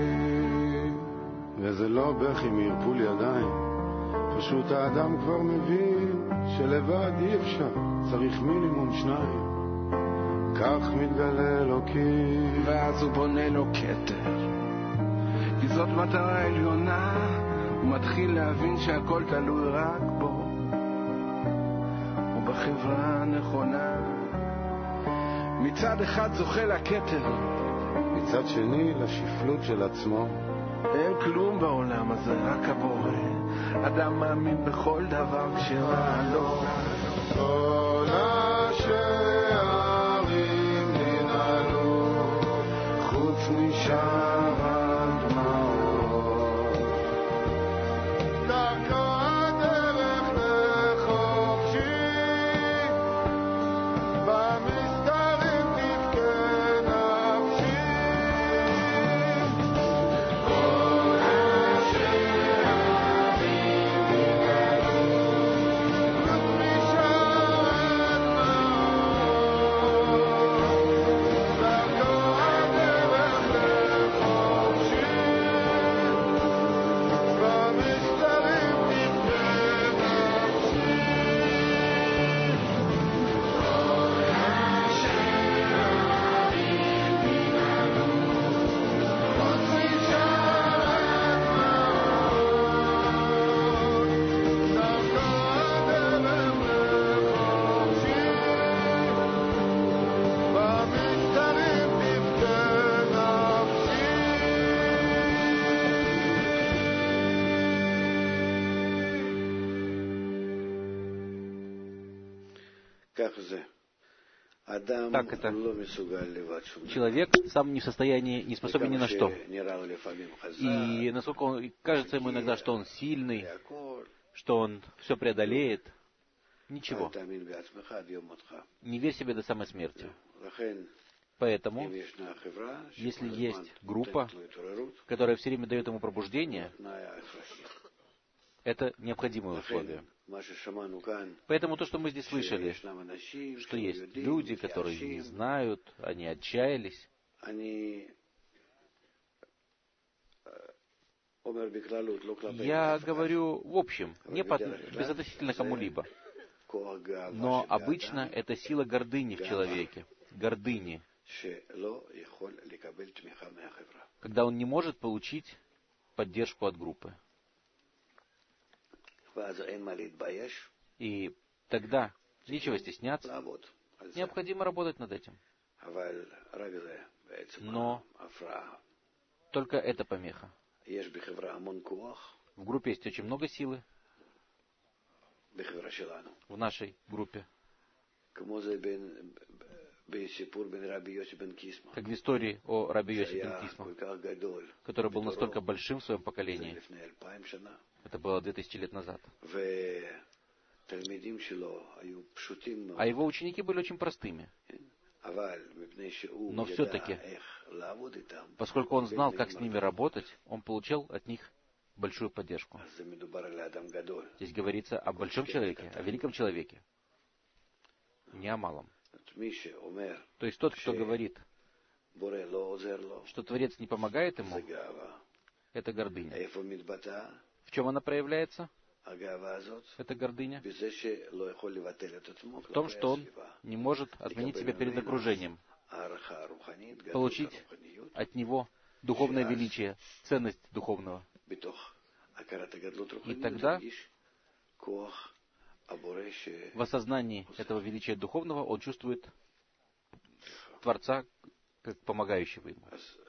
וזה לא בכי מערפול ידיים, פשוט האדם כבר מבין שלבד אי אפשר, צריך מינימום שניים, כך מתגלה אלוקים, ואז הוא בונה לו כתר, כי זאת מטרה עליונה, הוא מתחיל להבין שהכל תלוי רק בו ובחברה הנכונה. מצד אחד זוכה לכתר, מצד שני לשפלות של עצמו. אין כלום בעולם הזה, רק הבורא. אדם מאמין בכל דבר כשרע לו. כל השערים ננעלו, חוץ משער הדמעות, דרכו הדרך לחופשי, במסתרים תבכה נפשי. כל השערים ננעלו, חוץ משער הדמעות, דרכו הדרך לחופשי, במסתרים תבכה נפשי. כך זה. Так это. Человек сам не в состоянии, не способен ни на что. И насколько кажется ему иногда, что он сильный, что он все преодолеет, ничего. Не верь себе до самой смерти. Поэтому, если есть группа, которая все время дает ему пробуждение, это необходимое условие. Поэтому то, что мы здесь слышали, что есть люди, которые не знают, они отчаялись. Я говорю в общем, не безотносительно кому-либо. Но обычно это сила гордыни в человеке. Гордыни. Когда он не может получить поддержку от группы. И тогда нечего стесняться. Необходимо работать над этим. Но только это помеха. В группе есть очень много силы. В нашей группе. Как в истории о Раби Йоси бен Кисма, который был настолько большим в своем поколении. Это было 2000 лет назад. А его ученики были очень простыми. Но все-таки, поскольку он знал, как с ними работать, он получал от них большую поддержку. Здесь говорится о большом человеке, о великом человеке, не о малом. То есть тот, кто говорит, что Творец не помогает ему, это гордыня. В чем она проявляется? Это гордыня. В том, что он не может отменить себя перед окружением, получить от него духовное величие, ценность духовного. И тогда в осознании этого величия духовного он чувствует Творца как помогающего ему.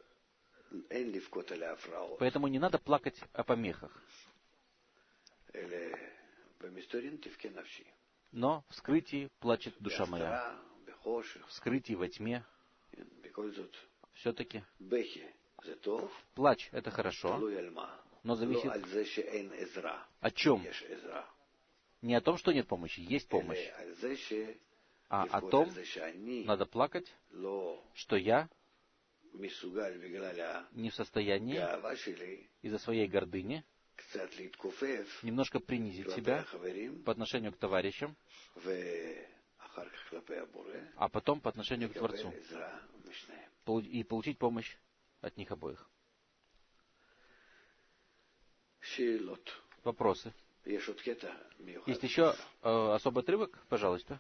Поэтому не надо плакать о помехах. Но в скрытии плачет душа моя. В скрытии во тьме. Все-таки плач — это хорошо, но зависит от чем? Не о том, что нет помощи, есть помощь. А о том, надо плакать, что я не в состоянии из-за своей гордыни немножко принизить себя по отношению к товарищам, а потом по отношению к Творцу. И получить помощь от них обоих. Вопросы? Есть еще особый отрывок, пожалуйста.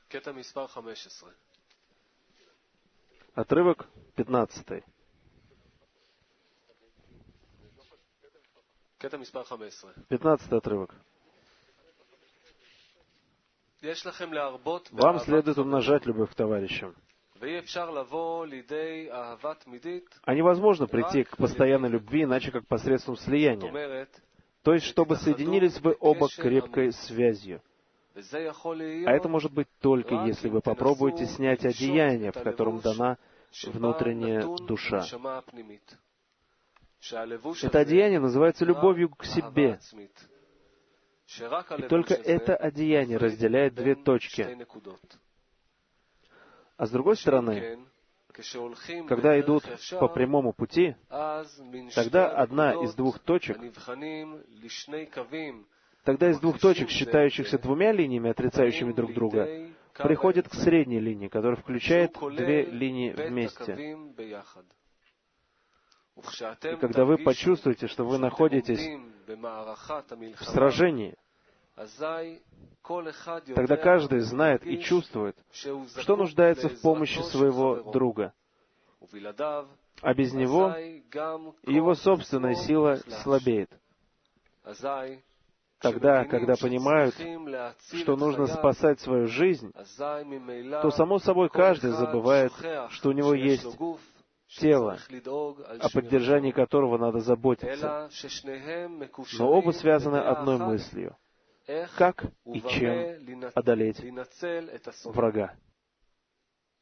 Отрывок 15. 15 отрывок. Вам следует умножать любовь к товарищам. А невозможно прийти к постоянной любви, иначе как посредством слияния. То есть, чтобы соединились вы оба крепкой связью. А это может быть только, если вы попробуете снять одеяние, в котором дана внутренняя душа. Это одеяние называется любовью к себе. И только это одеяние разделяет две точки. А с другой стороны, когда идут по прямому пути, тогда из двух точек, считающихся двумя линиями, отрицающими друг друга, приходит к средней линии, которая включает две линии вместе. И когда вы почувствуете, что вы находитесь в сражении, тогда каждый знает и чувствует, что нуждается в помощи своего друга. А без него его собственная сила слабеет. Тогда, когда понимают, что нужно спасать свою жизнь, то, само собой, каждый забывает, что у него есть тело, о поддержании которого надо заботиться. Но оба связаны одной мыслью. Как и чем одолеть врага.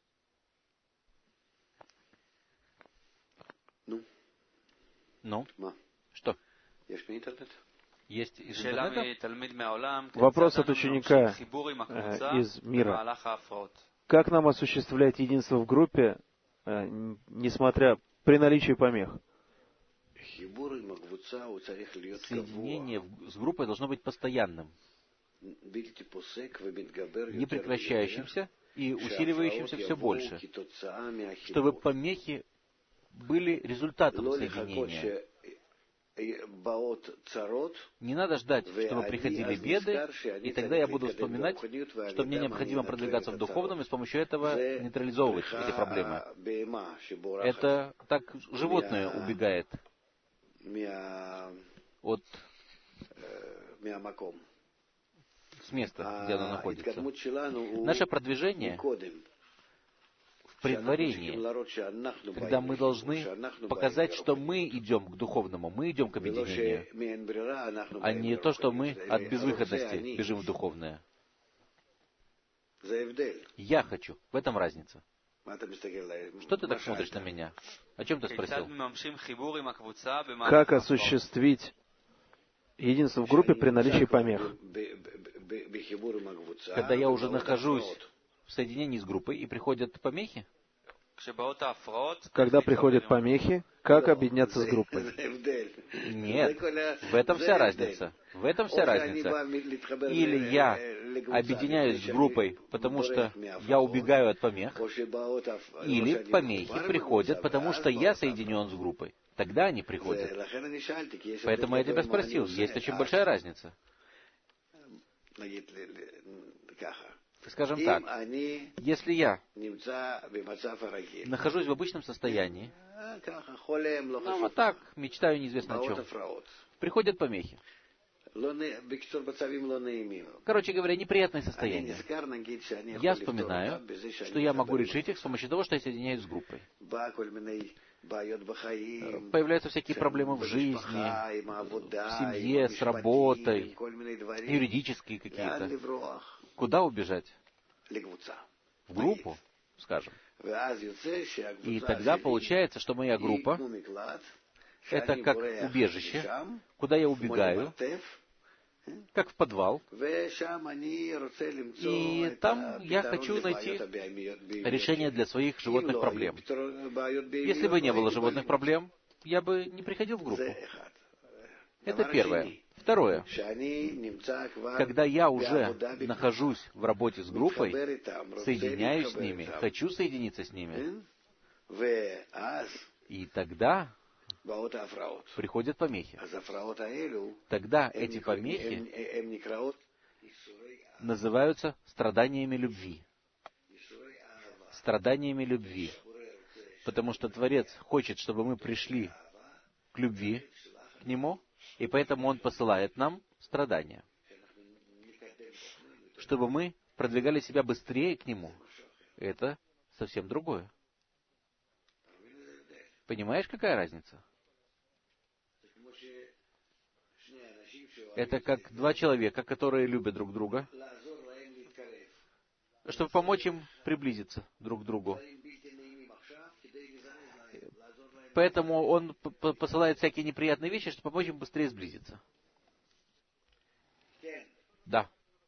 Ну? Что? Есть из интернета? Вопрос от ученика из мира. Как нам осуществлять единство в группе, несмотря при наличии помех? Соединение с группой должно быть постоянным, непрекращающимся и усиливающимся все больше, чтобы помехи были результатом соединения. Не надо ждать, чтобы приходили беды, и тогда я буду вспоминать, что мне необходимо продвигаться в духовном, и с помощью этого нейтрализовывать эти проблемы. Это так животное убегает с места, где оно находится. Наше продвижение в предварении, когда мы должны показать, что мы идем к духовному, мы идем к объединению, а не то, что мы от безвыходности бежим в духовное. Я хочу. В этом разница. Что ты так смотришь на меня? О чем ты спросил? Как осуществить единство в группе при наличии помех? Когда я уже нахожусь в соединении с группой и приходят помехи? Когда приходят помехи, как объединяться с группой? Нет, в этом вся разница. В этом вся разница. Или я объединяюсь с группой, потому что я убегаю от помех, или помехи приходят, потому что я соединен с группой. Тогда они приходят. Поэтому я тебя спросил, есть очень большая разница. Скажем так, если я нахожусь в обычном состоянии, вот так, мечтаю неизвестно о чем, приходят помехи. Короче говоря, неприятное состояние. Я вспоминаю, что я могу решить их с помощью того, что я соединяюсь с группой. Появляются всякие проблемы в жизни, в семье, с работой, юридические какие-то. Куда убежать? В группу, скажем. И тогда получается, что моя группа — это как убежище, куда я убегаю, как в подвал. И там я хочу найти решение для своих животных проблем. Если бы не было животных проблем, я бы не приходил в группу. Это первое. Второе. Когда я уже нахожусь в работе с группой, соединяюсь с ними, хочу соединиться с ними, и тогда приходят помехи. Тогда эти помехи называются страданиями любви. Страданиями любви. Потому что Творец хочет, чтобы мы пришли к любви, к Нему, и поэтому Он посылает нам страдания. Чтобы мы продвигали себя быстрее к Нему. Это совсем другое. Понимаешь, какая разница? Это как два человека, которые любят друг друга, чтобы помочь им приблизиться друг к другу. Поэтому он посылает всякие неприятные вещи, чтобы помочь им быстрее сблизиться. Да.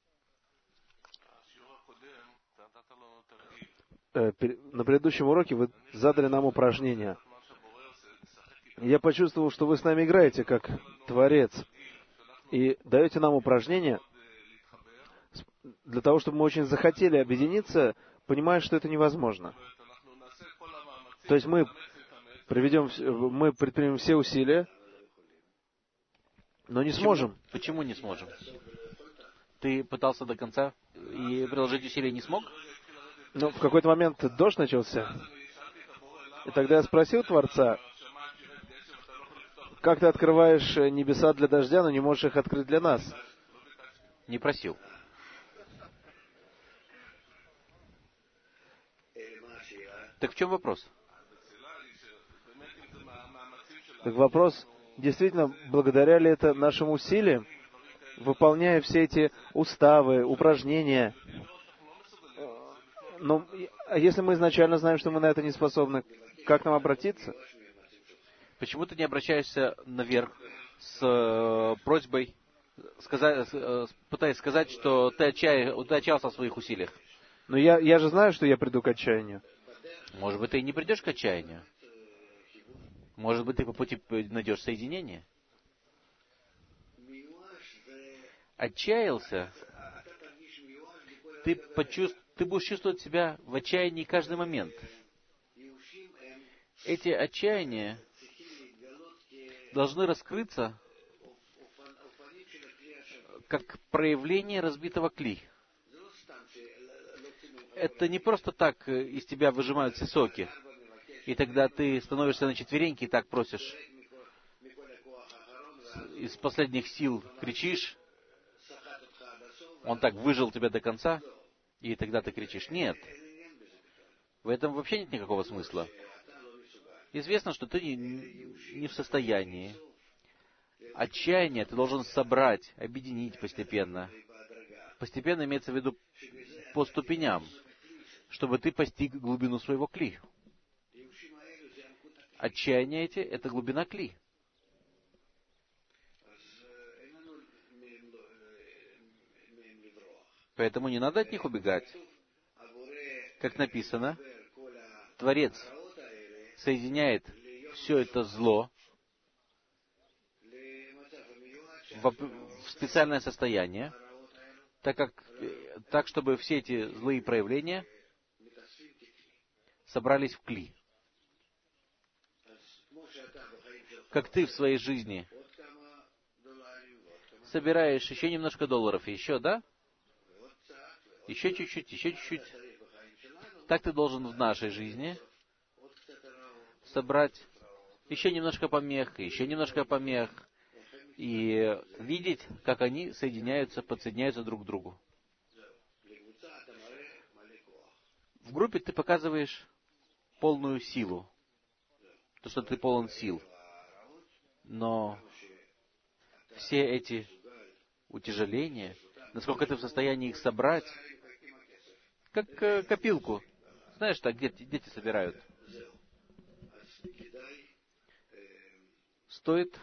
На предыдущем уроке вы задали нам упражнение. Я почувствовал, что вы с нами играете как Творец. И даете нам упражнение для того, чтобы мы очень захотели объединиться, понимая, что это невозможно. То есть мы предпримем все усилия, но не сможем. Почему не сможем? Ты пытался до конца и приложить усилия не смог? Ну, в какой-то момент дождь начался. И тогда я спросил Творца, как ты открываешь небеса для дождя, но не можешь их открыть для нас? Не просил. Так в чем вопрос? Так вопрос, действительно, благодаря ли это нашим усилиям, выполняя все эти уставы, упражнения? Но если мы изначально знаем, что мы на это не способны, как нам обратиться? Почему ты не обращаешься наверх с просьбой, пытаясь сказать, что ты отчаялся в своих усилиях? Но я же знаю, что я приду к отчаянию. Может быть, ты и не придешь к отчаянию. Может быть, ты по пути найдешь соединение. Отчаялся. Ты будешь чувствовать себя в отчаянии каждый момент. Эти отчаяния должны раскрыться как проявление разбитого кли. Это не просто так из тебя выжимают все соки, и тогда ты становишься на четвереньки и так просишь. Из последних сил кричишь, он так выжил тебя до конца, и тогда ты кричишь. Нет. В этом вообще нет никакого смысла. Известно, что ты не в состоянии. Отчаяние ты должен собрать, объединить постепенно. Постепенно имеется в виду по ступеням, чтобы ты постиг глубину своего кли. Отчаяние эти — это глубина кли. Поэтому не надо от них убегать. Как написано, Творец соединяет все это зло в специальное состояние, так, чтобы все эти злые проявления собрались в кли. Как ты в своей жизни собираешь еще немножко долларов, еще, да? Еще чуть-чуть, еще чуть-чуть. Так ты должен в нашей жизни собрать еще немножко помех, еще немножко помех, и видеть, как они подсоединяются друг к другу. В группе ты показываешь полную силу, то, что ты полон сил. Но все эти утяжеления, насколько ты в состоянии их собрать, как копилку. Знаешь, так дети собирают. Стоит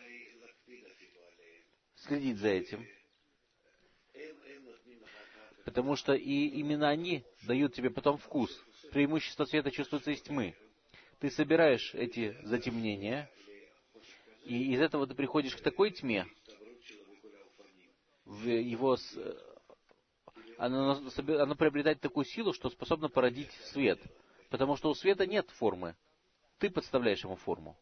следить за этим. Потому что и именно они дают тебе потом вкус. Преимущество света чувствуется из тьмы. Ты собираешь эти затемнения, и из этого ты приходишь к такой тьме, оно приобретает такую силу, что способно породить свет. Потому что у света нет формы. Ты подставляешь ему форму.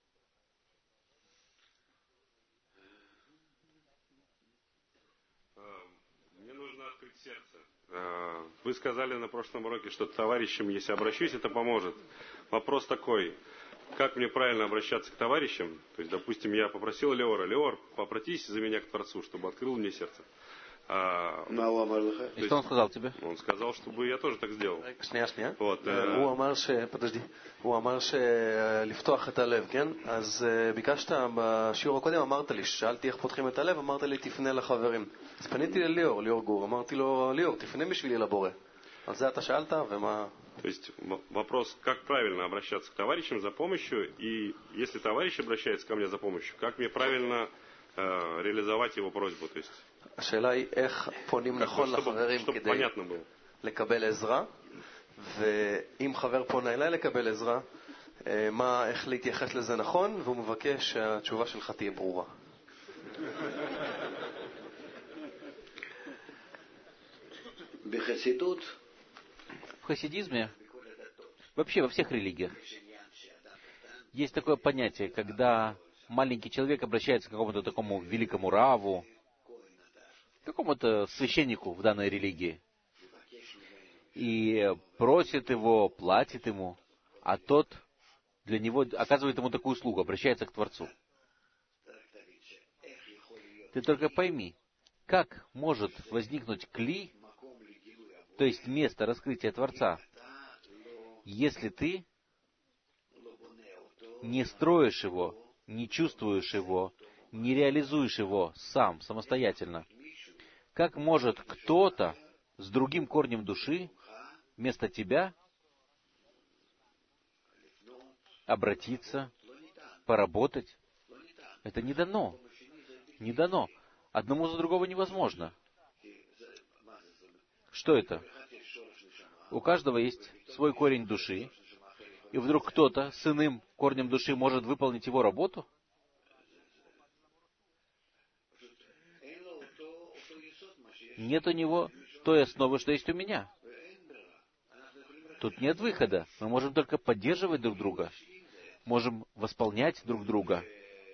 Мне нужно открыть сердце. Вы сказали на прошлом уроке, что товарищам, если обращусь, это поможет. Вопрос такой. Как мне правильно обращаться к товарищам? То есть, допустим, я попросил Леора: Леор, обратись за меня к Творцу, чтобы открыл мне сердце. И что он сказал тебе? Он сказал, чтобы я тоже так сделал. שנייה. Вот. הוא אמר לפתוח את הלב, כן? אז ביקשת בשיעור הקודם, אמרת לי, שאלתי איך פותחים את הלב, אמרת לי תפנה לחברים. אז פניתי ליאור גור, אמרתי לו, ליאור, תפנה בשבילי לבורא. על זה אתה שאלת, ומה... То есть вопрос, как правильно обращаться к товарищам за помощью, и если товарищ обращается ко мне за помощью, как мне правильно реализовать его просьбу, то есть... השאלה היא איך פונים נכון לחברים כדי לקבל עזרה, ואם חבר פונה אליי לקבל עזרה, איך להתייחס לזה נכון, והוא מבקש שהתשובה שלך תהיה ברורה. В хасидизме, вообще во всех религиях, есть такое понятие, когда маленький человек обращается к какому-то такому великому раву, какому-то священнику в данной религии, и просит его, платит ему, а тот для него оказывает ему такую услугу, обращается к Творцу. Ты только пойми, как может возникнуть кли, то есть место раскрытия Творца, если ты не строишь его, не чувствуешь его, не реализуешь его сам, самостоятельно. Как может кто-то с другим корнем души вместо тебя обратиться? поработать. Это не дано. Не дано. Одному за другого невозможно. Что это? У каждого есть свой корень души, и вдруг кто-то с иным корнем души может выполнить его работу? Нет у него той основы, что есть у меня. Тут нет выхода. Мы можем только поддерживать друг друга. Можем восполнять друг друга.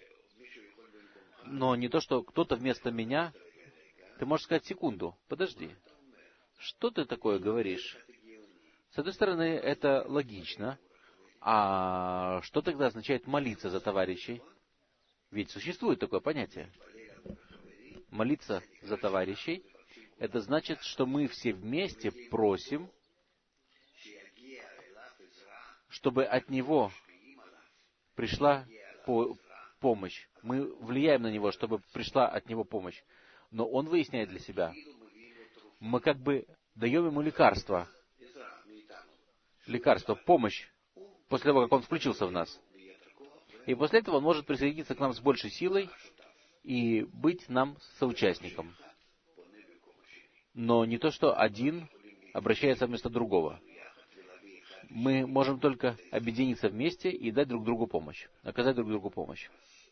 Но не то, что кто-то вместо меня... Ты можешь сказать, секунду, подожди. Что ты такое говоришь? С одной стороны, это логично. А что тогда означает молиться за товарищей? Ведь существует такое понятие. Молиться за товарищей — это значит, что мы все вместе просим, чтобы от него пришла помощь. Мы влияем на него, чтобы пришла от него помощь. Но он выясняет для себя. Мы как бы даем ему лекарство. Лекарство, помощь, после того, как он включился в нас. И после этого он может присоединиться к нам с большей силой и быть нам соучастником. Но не то, что один обращается вместо другого. Мы можем только объединиться вместе и дать друг другу помощь, оказать друг другу помощь.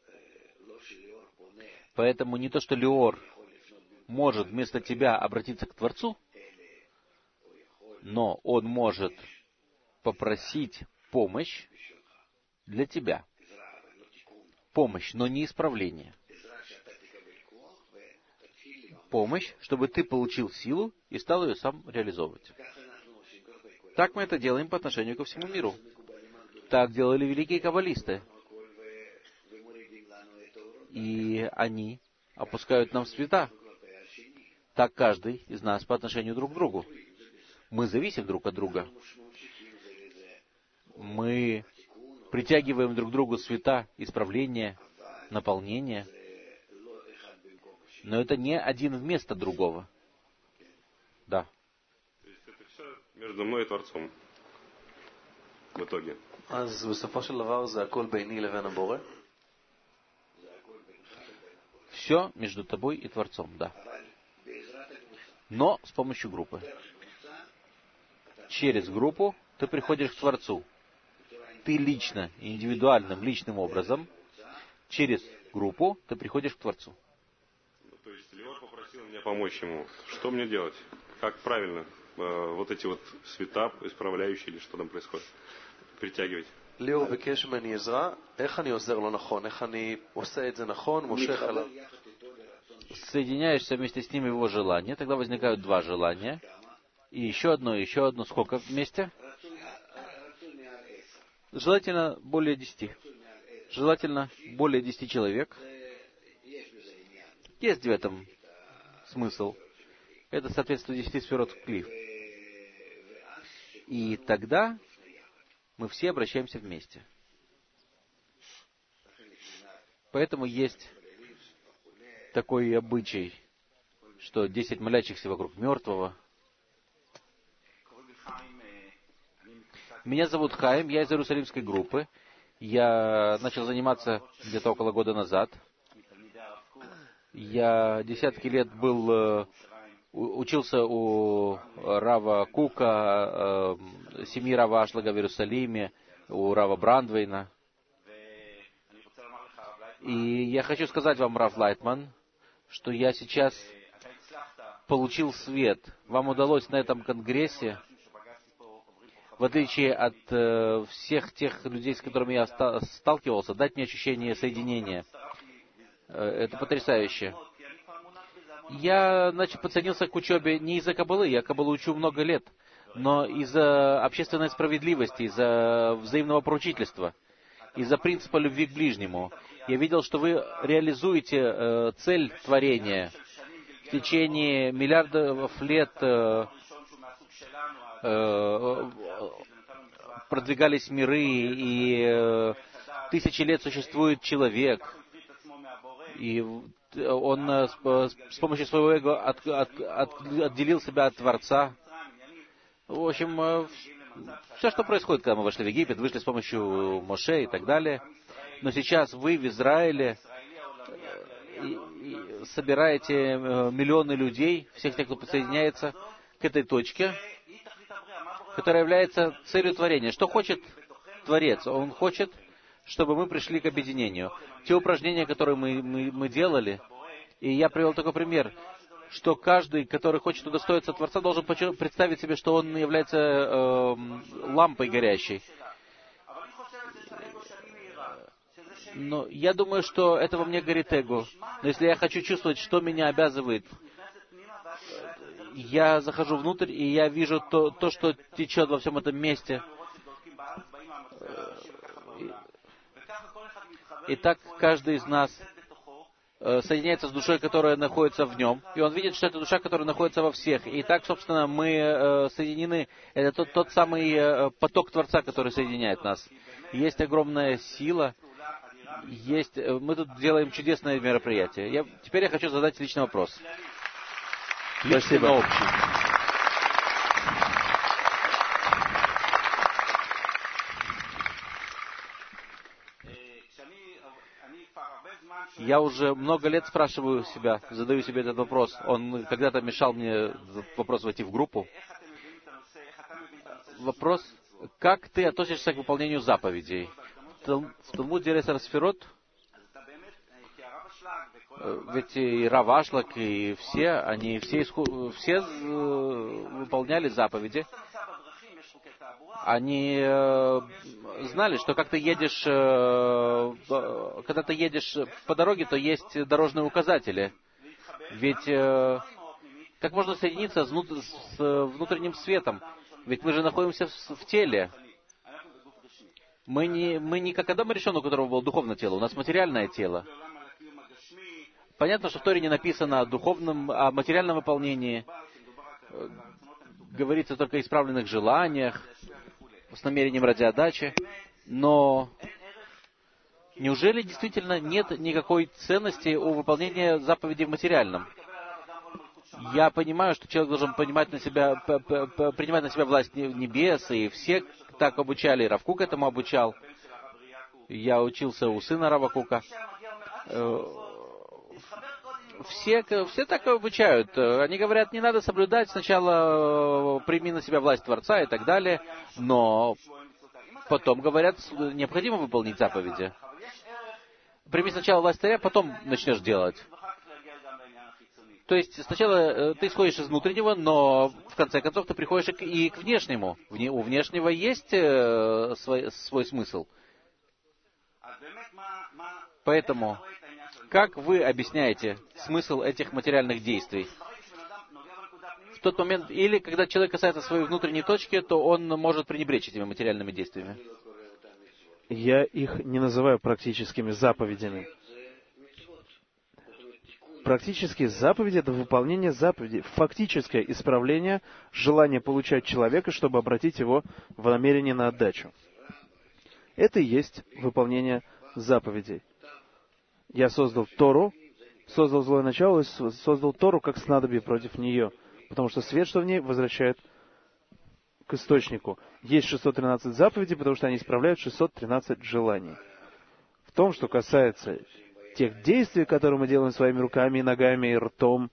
Поэтому не то, что Леор может вместо тебя обратиться к Творцу, но он может попросить помощь для тебя. Помощь, но не исправление. Помощь, чтобы ты получил силу и стал ее сам реализовывать. Так мы это делаем по отношению ко всему миру. Так делали великие каббалисты. И они опускают нам света. Так каждый из нас по отношению друг к другу. Мы зависим друг от друга. Мы притягиваем друг к другу света, исправления, наполнения. Но это не один вместо другого. Да. То есть это все между мной и Творцом. В итоге. Все между тобой и Творцом, да. Но с помощью группы. Через группу ты приходишь к Творцу. Ты лично, индивидуальным, личным образом, через группу ты приходишь к Творцу. То есть Леор попросил меня помочь ему. Что мне делать? Как правильно вот эти вот света исправляющие или что там происходит? Притягивать. ליאור ביקש ממני עזרה, איך אני עוזר לו נכון, איך אני עושה את זה נכון, מושך עליו. Соединяешься вместе с ним его желания, тогда возникают два желания. И еще одно. Сколько вместе? Желательно более 10. Желательно более 10 человек. Есть в этом смысл. Это соответствует 10 сферот клиф. И тогда мы все обращаемся вместе. Поэтому есть такой обычай, что 10 молящихся вокруг мертвого. Меня зовут Хаим, я из Иерусалимской группы. Я начал заниматься где-то около года назад. Я десятки лет учился у Рава Кука, семьи Рава Ашлага в Иерусалиме, у Рава Брандвейна. И я хочу сказать вам, Рав Лайтман, что я сейчас получил свет. Вам удалось на этом конгрессе, в отличие от всех тех людей, с которыми я сталкивался, дать мне ощущение соединения. Это потрясающе. Я, подсоединился к учебе не из-за Каббалы, я Каббалу учу много лет, но из-за общественной справедливости, из-за взаимного поручительства, из-за принципа любви к ближнему. Я видел, что вы реализуете цель творения. В течение миллиардов лет продвигались миры, и тысячи лет существует человек. И он с помощью своего эго отделил себя от Творца. В общем, все, что происходит, когда мы вошли в Египет, вышли с помощью Моше и так далее. Но сейчас вы в Израиле собираете миллионы людей, всех тех, кто подсоединяется к этой точке, которая является целью творения. Что хочет Творец? Он хочет, чтобы мы пришли к объединению. Те упражнения, которые мы делали, и я привел такой пример, что каждый, который хочет удостоиться Творца, должен представить себе, что он является лампой горящей. Но я думаю, что это во мне горит эго. Но если я хочу чувствовать, что меня обязывает, я захожу внутрь, и я вижу то, что течет во всем этом месте. И так каждый из нас соединяется с душой, которая находится в нем, и он видит, что это душа, которая находится во всех. И так, собственно, мы соединены. Это тот самый поток Творца, который соединяет нас. Есть огромная сила. Мы тут делаем чудесное мероприятие. Теперь я хочу задать личный вопрос. Спасибо. Общий. Я уже много лет спрашиваю себя, задаю себе этот вопрос. Он когда-то мешал мне вопрос войти в группу. Вопрос, как ты относишься к выполнению заповедей? В Талмуде Ресер Сферот, ведь и Рав Ашлак, и они все выполняли заповеди. Они знали, что как ты едешь, когда ты едешь по дороге, то есть дорожные указатели. Ведь как можно соединиться с внутренним светом? Ведь мы же находимся в теле. Мы не как Адам Ришон, у которого было духовное тело, у нас материальное тело. Понятно, что в Торе не написано о материальном выполнении. Говорится только о исправленных желаниях, с намерением ради отдачи. Но неужели действительно нет никакой ценности у выполнения заповедей в материальном? Я понимаю, что человек должен принимать на себя власть небес, и все так обучали, и Рав Кук этому обучал. Я учился у сына Рава Кука. Все так обучают. Они говорят, не надо соблюдать, сначала прими на себя власть Творца и так далее, но потом говорят, необходимо выполнить заповеди. Прими сначала власть царя, потом начнешь делать. То есть сначала ты исходишь из внутреннего, но в конце концов ты приходишь и к внешнему. У внешнего есть свой смысл. Поэтому, как вы объясняете смысл этих материальных действий? В тот момент, или когда человек касается своей внутренней точки, то он может пренебречь этими материальными действиями. Я их не называю практическими заповедями. Практические заповеди — это выполнение заповедей, фактическое исправление желания получать человека, чтобы обратить его в намерение на отдачу. Это и есть выполнение заповедей. Я создал Тору, создал злое начало и создал Тору как снадобье против нее, потому что свет, что в ней, возвращает к источнику. Есть 613 заповедей, потому что они исправляют 613 желаний. В том, что касается тех действий, которые мы делаем своими руками, и ногами, и ртом,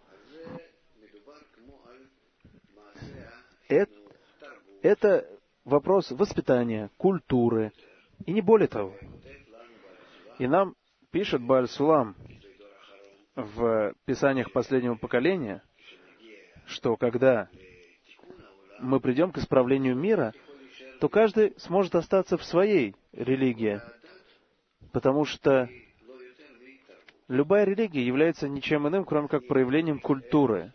это вопрос воспитания, культуры, и не более того. И нам пишет Бааль Сулам в писаниях последнего поколения, что когда мы придем к исправлению мира, то каждый сможет остаться в своей религии, потому что любая религия является ничем иным, кроме как проявлением культуры.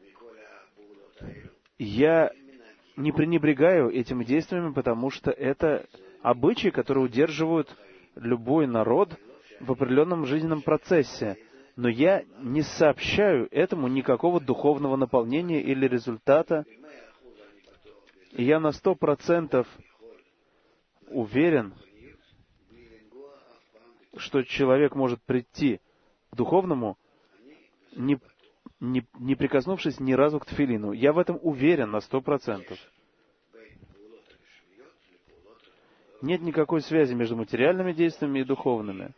Я не пренебрегаю этими действиями, потому что это обычаи, которые удерживают любой народ в определенном жизненном процессе. Но я не сообщаю этому никакого духовного наполнения или результата. И я на 100% уверен, что человек может прийти к духовному, не прикоснувшись ни разу к тфилину. Я в этом уверен на 100%. Нет никакой связи между материальными действиями и духовными.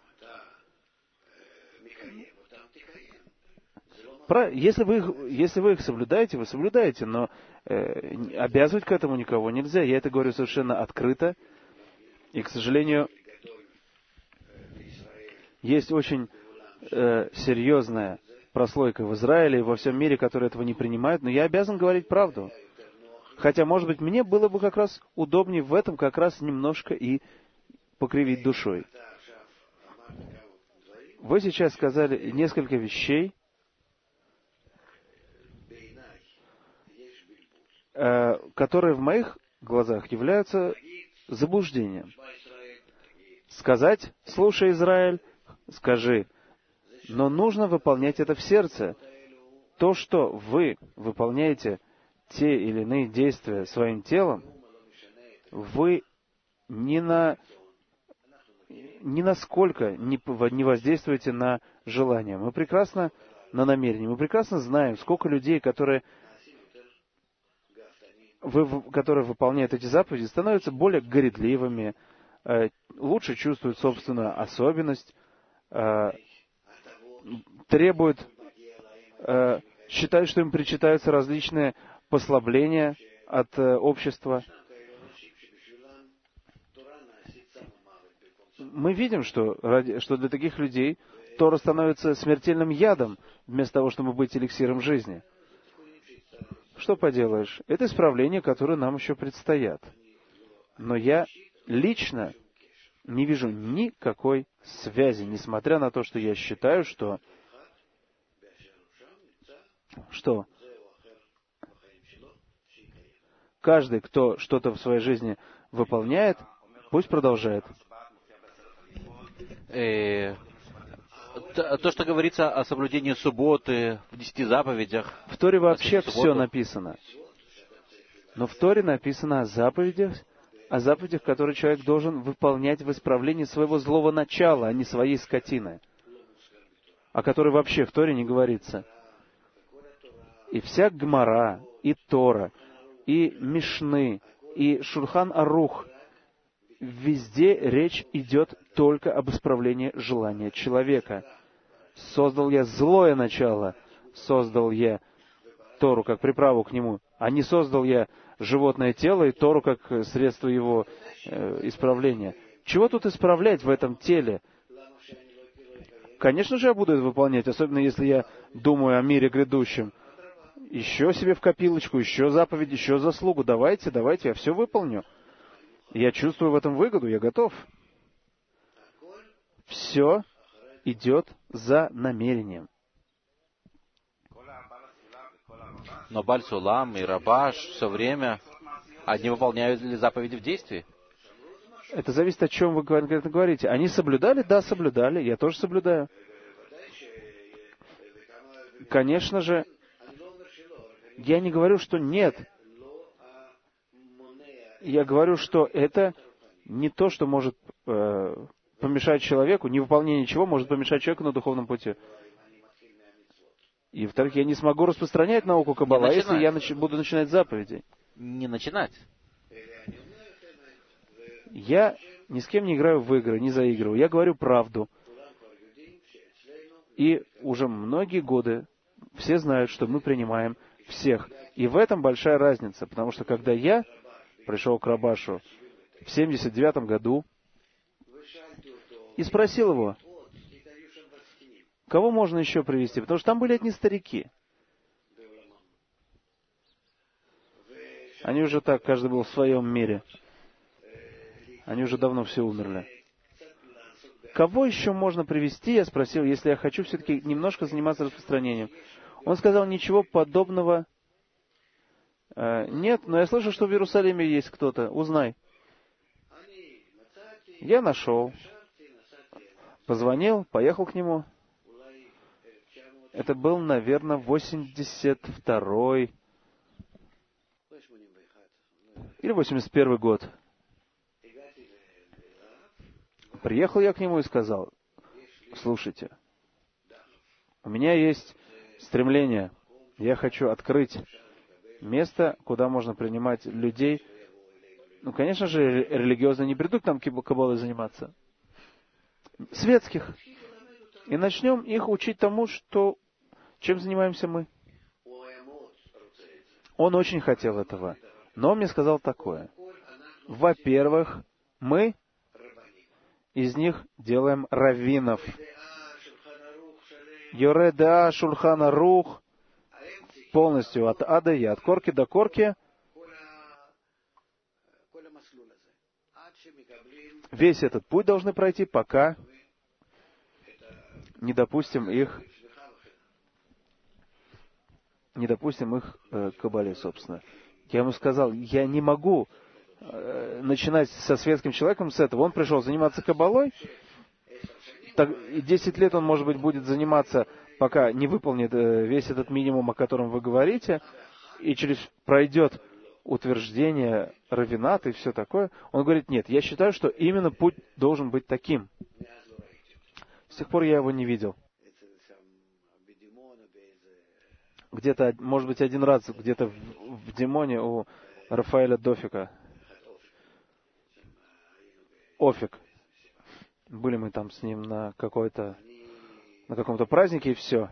Если вы их соблюдаете, вы соблюдаете, но обязывать к этому никого нельзя. Я это говорю совершенно открыто. И, к сожалению, есть очень серьезная прослойка в Израиле и во всем мире, которые этого не принимают, но я обязан говорить правду. Хотя, может быть, мне было бы как раз удобнее в этом как раз немножко и покривить душой. Вы сейчас сказали несколько вещей, которые в моих глазах являются заблуждением. Сказать: слушай, Израиль, скажи, но нужно выполнять это в сердце. То, что вы выполняете те или иные действия своим телом, вы ни насколько не воздействуете на желание. Мы прекрасно, на намерение, мы прекрасно знаем, сколько людей, которые выполняют эти заповеди, становятся более горделивыми, лучше чувствуют собственную особенность, требуют, считают, что им причитаются различные послабления от общества. Мы видим, что для таких людей Тора становится смертельным ядом, вместо того, чтобы быть эликсиром жизни. Что поделаешь? Это исправления, которые нам еще предстоят. Но я лично не вижу никакой связи, несмотря на то, что я считаю, что каждый, кто что-то в своей жизни выполняет, пусть продолжает. То, что говорится о соблюдении субботы, в 10 заповедях. В Торе вообще все написано. Но в Торе написано о заповедях, которые человек должен выполнять в исправлении своего злого начала, а не своей скотины, о которой вообще в Торе не говорится. И вся Гмара, и Тора, и Мишны, и Шульхан Арух, везде речь идет только об исправлении желания человека. Создал я злое начало, создал я Тору как приправу к нему, а не создал я животное тело и Тору как средство его исправления. Чего тут исправлять в этом теле? Конечно же, я буду это выполнять, особенно если я думаю о мире грядущем. Еще себе в копилочку, еще заповедь, еще заслугу. Давайте, я все выполню. Я чувствую в этом выгоду, я готов. Все идет за намерением. Но Баль Сулам и Рабаш все время, они выполняют ли заповеди в действии? Это зависит, о чем вы конкретно говорите. Они соблюдали? Да, соблюдали. Я тоже соблюдаю. Конечно же, я не говорю, что нет. Я говорю, что это не то, что может помешать человеку, невыполнение чего может помешать человеку на духовном пути. И, во-вторых, я не смогу распространять науку Каббала, если я буду начинать с заповедей. Не начинать. Я ни с кем не играю в игры, не заигрываю. Я говорю правду. И уже многие годы все знают, что мы принимаем всех. И в этом большая разница, потому что когда я пришел к Рабашу в 79 году и спросил его, кого можно еще привести, потому что там были одни старики. Они уже так, каждый был в своем мире. Они уже давно все умерли. Кого еще можно привести, я спросил, если я хочу все-таки немножко заниматься распространением. Он сказал, ничего подобного нет, но я слышу, что в Иерусалиме есть кто-то. Узнай. Я нашел. Позвонил, поехал к нему. Это был, наверное, 82-й или 81-й год. Приехал я к нему и сказал, слушайте, у меня есть стремление, я хочу открыть место, куда можно принимать людей Ну, конечно же, религиозные не придут к нам каббалой заниматься. Светских. И начнем их учить тому, чем занимаемся мы. Он очень хотел этого. Но он мне сказал такое. Во-первых, мы из них делаем раввинов. Йореда Шульхан Арух полностью от ада и от корки до корки. Весь этот путь должны пройти, пока не допустим их к кабале, собственно. Я ему сказал, я не могу начинать со светским человеком с этого. Он пришел заниматься кабалой. 10 лет он, может быть, будет заниматься, пока не выполнит весь этот минимум, о котором вы говорите, и пройдет утверждение раввината и все такое. Он говорит, нет, я считаю, что именно путь должен быть таким. С тех пор я его не видел. Где-то, может быть, один раз где-то в Димоне у Рафаэля Дофика. Офик. Были мы там с ним на каком-то празднике, и все.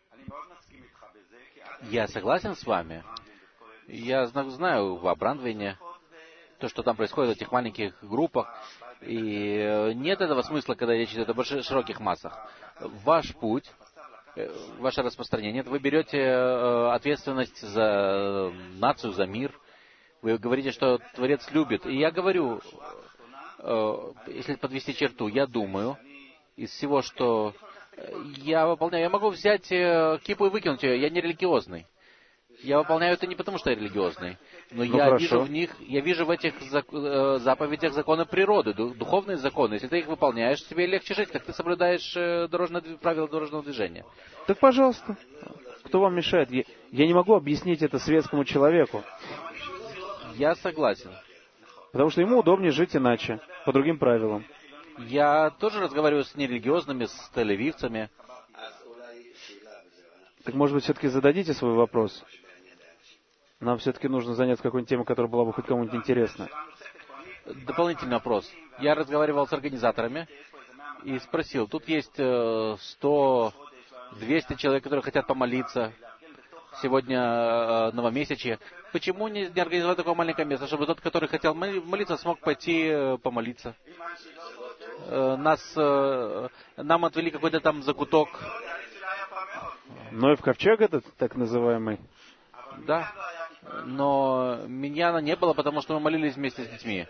Я согласен с вами. Я знаю в Брандвейне то, что там происходит в этих маленьких группах. И нет этого смысла, когда речь идет о широких массах. Ваш путь, ваше распространение, вы берете ответственность за нацию, за мир. Вы говорите, что Творец любит. И я говорю, если подвести черту, я думаю, из всего, что я выполняю, я могу взять кипу и выкинуть ее, я не религиозный. Я выполняю это не потому, что я религиозный, но я вижу в этих заповедях законы природы, духовные законы. Если ты их выполняешь, тебе легче жить, как ты соблюдаешь правила дорожного движения. Так, пожалуйста. Кто вам мешает? Я не могу объяснить это светскому человеку. Я согласен. Потому что ему удобнее жить иначе, по другим правилам. Я тоже разговариваю с нерелигиозными, с тель-авивцами. Так, может быть, все-таки зададите свой вопрос? Нам все-таки нужно заняться какой-нибудь темой, которая была бы хоть кому-нибудь интересна. Дополнительный вопрос. Я разговаривал с организаторами и спросил, тут есть 100, 200 человек, которые хотят помолиться. Сегодня новомесячье. Почему не организовать такое маленькое место, чтобы тот, который хотел молиться, смог пойти помолиться? Нам отвели какой-то там закуток. Ноев ковчег этот, так называемый? Да. Но меня не было, потому что мы молились вместе с детьми.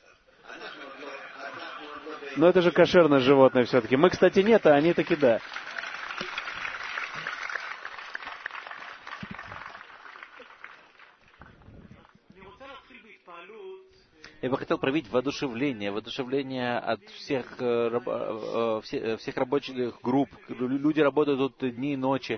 Но это же кошерное животное все-таки. Мы, кстати, нет, а они таки да. Я бы хотел проявить воодушевление от всех рабочих групп. Люди работают тут дни и ночи.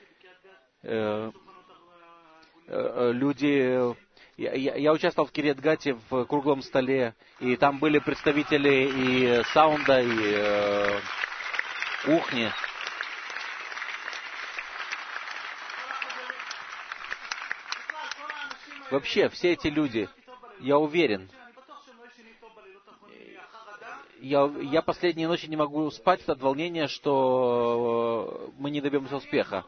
Я участвовал в Кирьят-Гате в круглом столе, и там были представители и саунда, и кухни. Вообще, все эти люди, я уверен, я последние ночи не могу спать от волнения, что мы не добьемся успеха.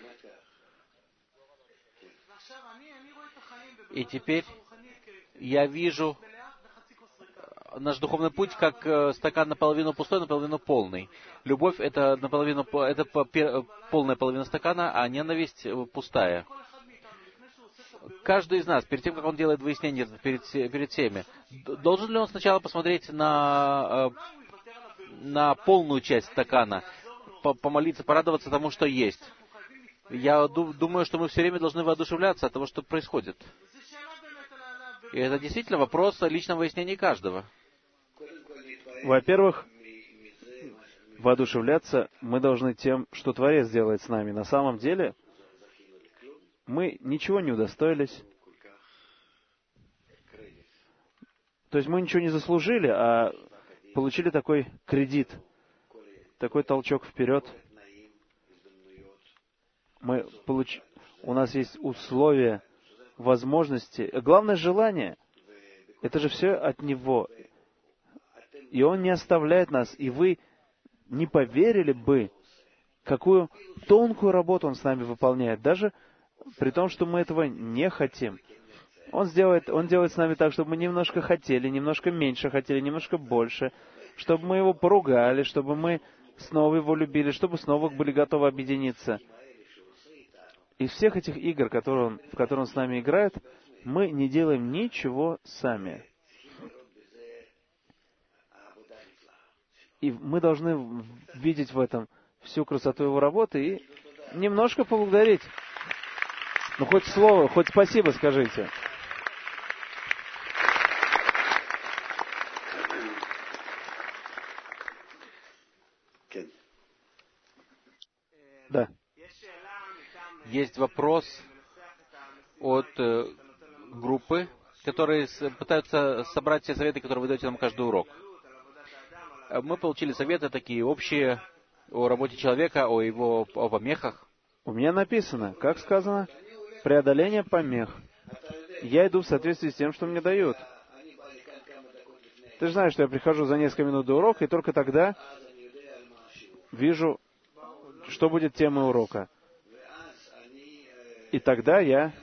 И теперь я вижу наш духовный путь как стакан наполовину пустой, наполовину полный. Любовь — это полная половина стакана, а ненависть пустая. Каждый из нас, перед тем, как он делает выяснение перед всеми, должен ли он сначала посмотреть на полную часть стакана, помолиться, порадоваться тому, что есть? Я думаю, что мы все время должны воодушевляться от того, что происходит. И это действительно вопрос личного выяснения каждого. Во-первых, воодушевляться мы должны тем, что Творец делает с нами. На самом деле, мы ничего не удостоились. То есть мы ничего не заслужили, а получили такой кредит, такой толчок вперед. У нас есть условия, возможности, главное желание Это же все от Него. И Он не оставляет нас. И вы не поверили бы, какую тонкую работу Он с нами выполняет, даже при том, что мы этого не хотим. Он делает с нами так, чтобы мы немножко хотели, немножко меньше хотели, немножко больше, чтобы мы Его поругали, чтобы мы снова Его любили, чтобы снова были готовы объединиться. Из всех этих игр, в которые Он с нами играет, мы не делаем ничего сами. И мы должны видеть в этом всю красоту Его работы и немножко поблагодарить. Ну, хоть слово, хоть спасибо скажите. Да. Есть вопрос от группы, которые пытаются собрать все советы, которые вы даете нам каждый урок. Мы получили советы такие общие о работе человека, о помехах. У меня написано, как сказано, преодоление помех. Я иду в соответствии с тем, что мне дают. Ты же знаешь, что я прихожу за несколько минут до урока, и только тогда вижу, что будет темой урока. И тогда я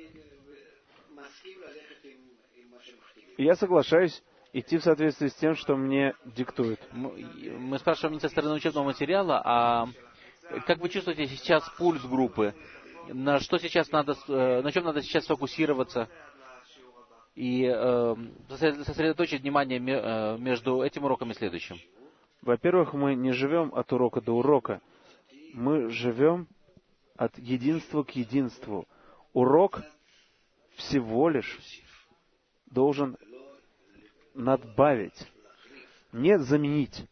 соглашаюсь идти в соответствии с тем, что мне диктуют. Мы спрашиваем не со стороны учебного материала, а как вы чувствуете сейчас пульс группы? На чем надо сейчас фокусироваться? И сосредоточить внимание между этим уроком и следующим. Во-первых, мы не живем от урока до урока. Мы живем от единства к единству. Урок всего лишь должен надбавить, не заменить.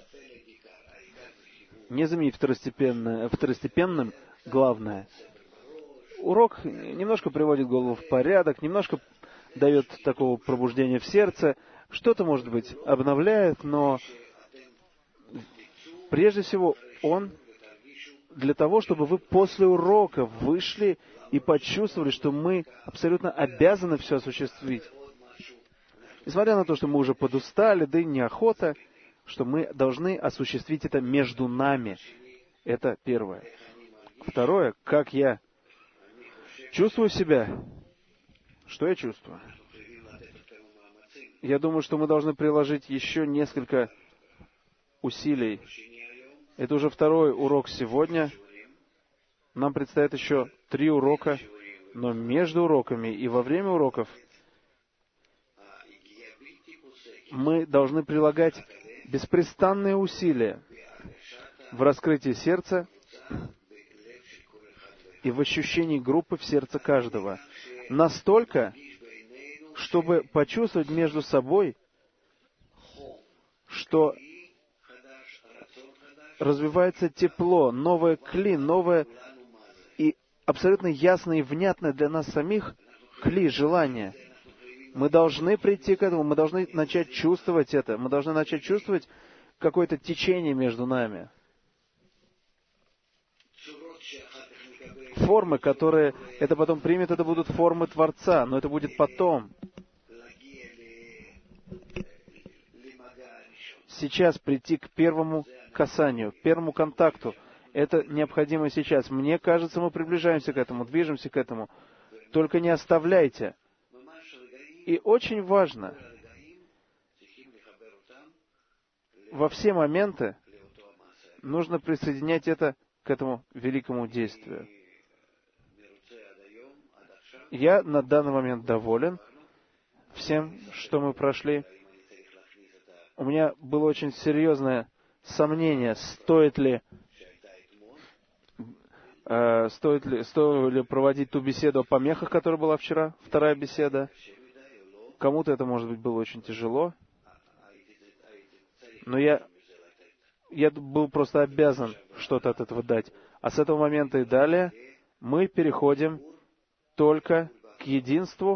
Не заменить второстепенным главное. Урок немножко приводит голову в порядок, немножко дает такого пробуждения в сердце, что-то, может быть, обновляет, но прежде всего он для того, чтобы вы после урока вышли и почувствовали, что мы абсолютно обязаны все осуществить. Несмотря на то, что мы уже подустали, да и неохота, что мы должны осуществить это между нами. Это первое. Второе, как я чувствую себя. Что я чувствую? Я думаю, что мы должны приложить еще несколько усилий. Это уже второй урок сегодня. Нам предстоит еще 3 урока, но между уроками и во время уроков мы должны прилагать беспрестанные усилия в раскрытии сердца и в ощущении группы в сердце каждого. Настолько, чтобы почувствовать между собой, что развивается тепло, новое кли, новое и абсолютно ясное и внятное для нас самих кли, желание. Мы должны прийти к этому, мы должны начать чувствовать это, мы должны начать чувствовать какое-то течение между нами. Формы, которые это потом примет, это будут формы Творца, но это будет потом. Сейчас прийти к первому касанию, к первому контакту. Это необходимо сейчас. Мне кажется, мы приближаемся к этому, движемся к этому. Только не оставляйте. И очень важно во все моменты нужно присоединять это к этому великому действию. Я на данный момент доволен всем, что мы прошли. У меня было очень серьезное сомнение, стоит ли проводить ту беседу о помехах, которая была вчера, вторая беседа. Кому-то это, может быть, было очень тяжело. Но я был просто обязан что-то от этого дать. А с этого момента и далее мы переходим только к единству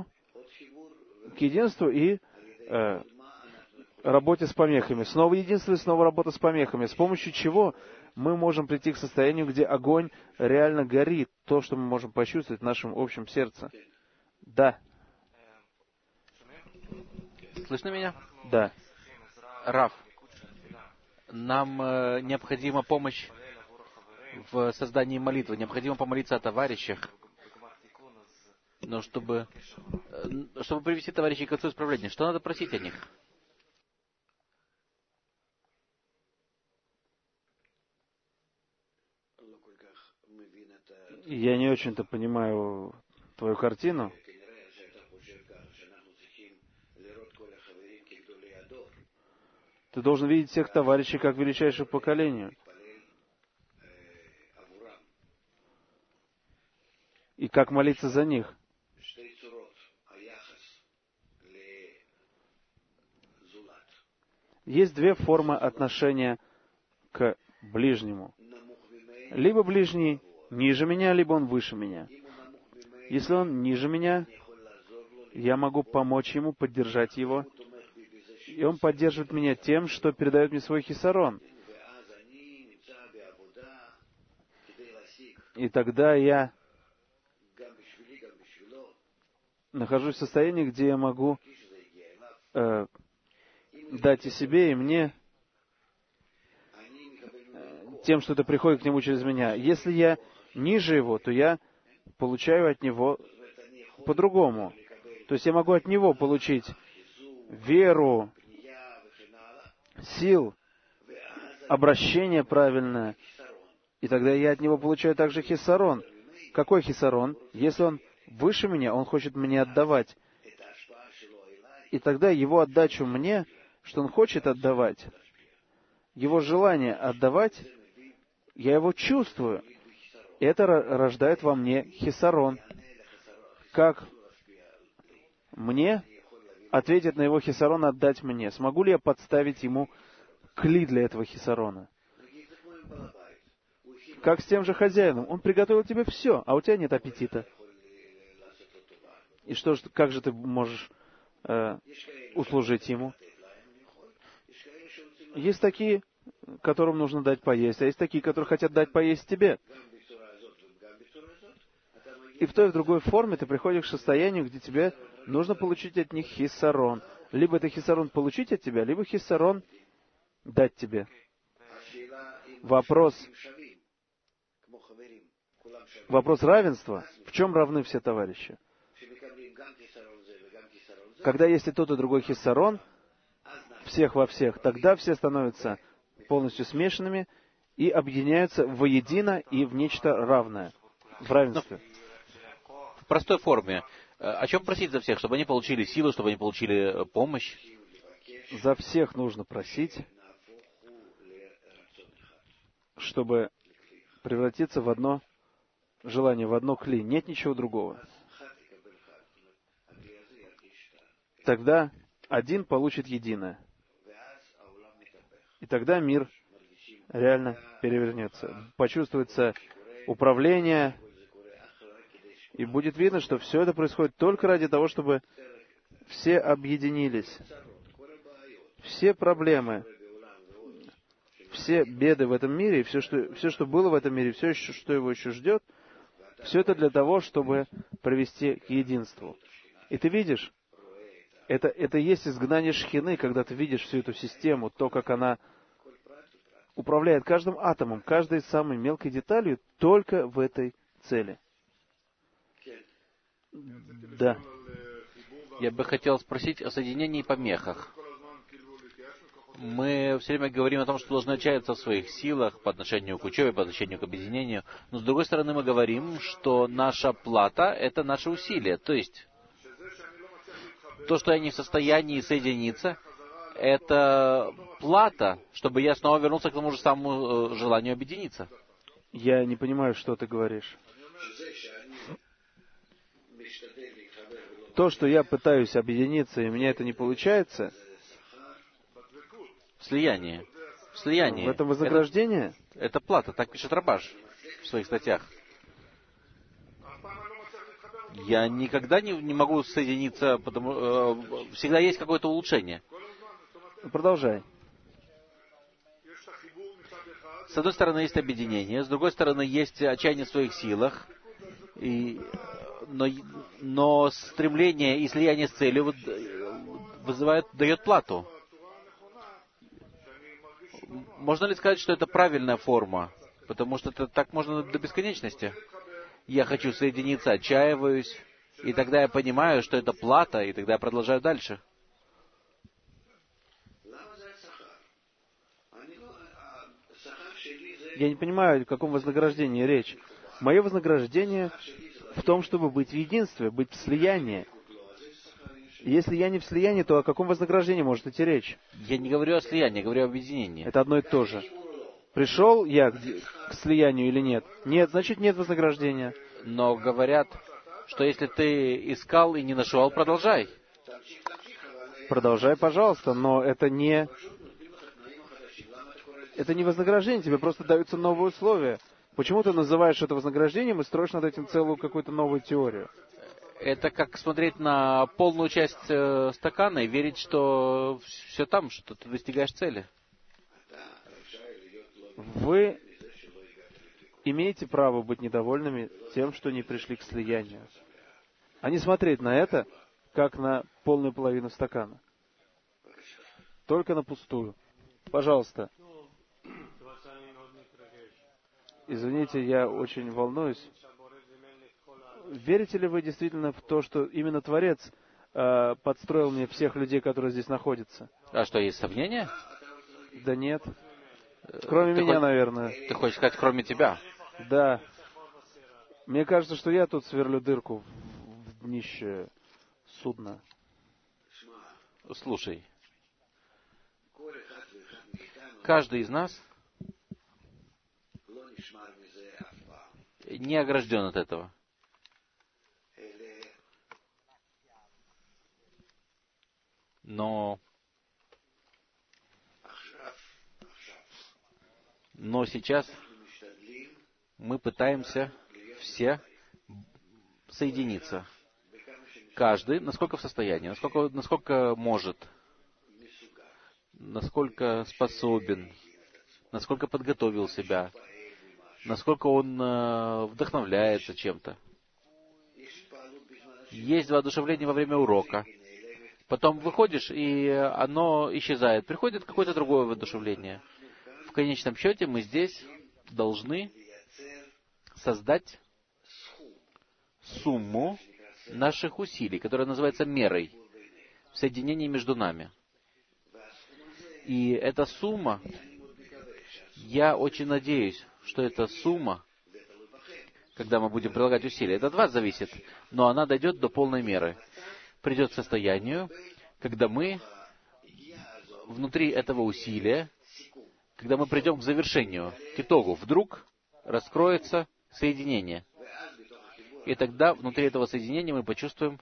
и работе с помехами. Снова единство и снова работа с помехами. С помощью чего мы можем прийти к состоянию, где огонь реально горит. То, что мы можем почувствовать в нашем общем сердце. Да. Слышно меня? Да. Рав, нам необходима помощь в создании молитвы. Необходимо помолиться о товарищах. Но чтобы привести товарищей к концу исправления, что надо просить о них? Я не очень-то понимаю твою картину. Ты должен видеть всех товарищей как величайшее поколение. И как молиться за них. Есть две формы отношения к ближнему. Либо ближний ниже меня, либо он выше меня. Если он ниже меня, я могу помочь ему, поддержать его. И он поддерживает меня тем, что передает мне свой хисарон. И тогда я нахожусь в состоянии, где я могу дать и себе, и мне тем, что это приходит к нему через меня. Если я ниже его, то я получаю от него по-другому. То есть я могу от него получить веру, сил, обращение правильное. И тогда я от него получаю также хисарон. Какой хисарон? Если он выше меня, он хочет мне отдавать. И тогда его отдачу мне, что он хочет отдавать, его желание отдавать, я его чувствую. И это рождает во мне хисарон. Как мне ответить на его хисарон, отдать мне? Смогу ли я подставить ему кли для этого хисарона? Как с тем же хозяином. Он приготовил тебе все, а у тебя нет аппетита. И что ж, как же ты можешь услужить ему? Есть такие, которым нужно дать поесть, а есть такие, которые хотят дать поесть тебе. И в той и в другой форме ты приходишь к состоянию, где тебе нужно получить от них хисарон. Либо это хисарон получить от тебя, либо хисарон дать тебе. Вопрос равенства. В чем равны все товарищи? Когда есть и тот, и другой хисарон, всех во всех, тогда все становятся полностью смешанными и объединяются воедино и в нечто равное, в равенстве. В простой форме. О чем просить за всех? Чтобы они получили силу, чтобы они получили помощь? За всех нужно просить, чтобы превратиться в одно желание, в одно кли. Нет ничего другого. Тогда один получит единое. И тогда мир реально перевернется. Почувствуется управление, и будет видно, что все это происходит только ради того, чтобы все объединились. Все проблемы, все беды в этом мире, все, что было в этом мире, все, что его еще ждет, все это для того, чтобы привести к единству. И ты видишь, это есть изгнание шхины, когда ты видишь всю эту систему, то, как она управляет каждым атомом, каждой самой мелкой деталью, только в этой цели. Да. Я бы хотел спросить о соединении и помехах. Мы все время говорим о том, что должны отчаяться в своих силах по отношению к учебе, по отношению к объединению. Но с другой стороны мы говорим, что наша плата — это наши усилия. То есть, то, что я не в состоянии соединиться, это плата, чтобы я снова вернулся к тому же самому желанию объединиться. Я не понимаю, что ты говоришь. То, что я пытаюсь объединиться, и у меня это не получается, слияние. Слияние. В этом вознаграждение? Это плата, так пишет Рабаш в своих статьях. Я никогда не могу соединиться, потому всегда есть какое-то улучшение. Продолжай. С одной стороны, есть объединение, с другой стороны, есть отчаяние в своих силах, но стремление и слияние с целью дает плату. Можно ли сказать, что это правильная форма? Потому что это так можно до бесконечности. Я хочу соединиться, отчаиваюсь, и тогда я понимаю, что это плата, и тогда я продолжаю дальше. Я не понимаю, о каком вознаграждении речь. Мое вознаграждение в том, чтобы быть в единстве, быть в слиянии. Если я не в слиянии, то о каком вознаграждении может идти речь? Я не говорю о слиянии, я говорю об объединении. Это одно и то же. Пришел я к слиянию или нет? Нет, значит нет вознаграждения. Но говорят, что если ты искал и не нашел, продолжай. Продолжай, пожалуйста, но это не вознаграждение, тебе просто даются новые условия. Почему ты называешь это вознаграждением и строишь над этим целую какую-то новую теорию? Это как смотреть на полную часть стакана и верить, что все там, что ты достигаешь цели. Вы имеете право быть недовольными тем, что не пришли к слиянию, а не смотреть на это, как на полную половину стакана. Только на пустую. Пожалуйста. Извините, я очень волнуюсь. Верите ли вы действительно в то, что именно Творец подстроил мне всех людей, которые здесь находятся? А что, есть сомнения? Да нет. Кроме меня, наверное. Ты хочешь сказать, кроме тебя? Да. Мне кажется, что я тут сверлю дырку в днище судна. Слушай. Каждый из нас не огражден от этого. Но сейчас мы пытаемся все соединиться. Каждый, насколько в состоянии, насколько может, насколько способен, насколько подготовил себя, насколько он вдохновляется чем-то. Есть воодушевление во время урока. Потом выходишь, и оно исчезает. Приходит какое-то другое воодушевление. В конечном счете мы здесь должны создать сумму наших усилий, которая называется мерой, в соединении между нами. И эта сумма, я очень надеюсь, что эта сумма, когда мы будем прилагать усилия, это от вас зависит, но она дойдет до полной меры. Придет к состоянию, когда мы внутри этого усилия, когда мы придем к завершению, к итогу, вдруг раскроется соединение. И тогда внутри этого соединения мы почувствуем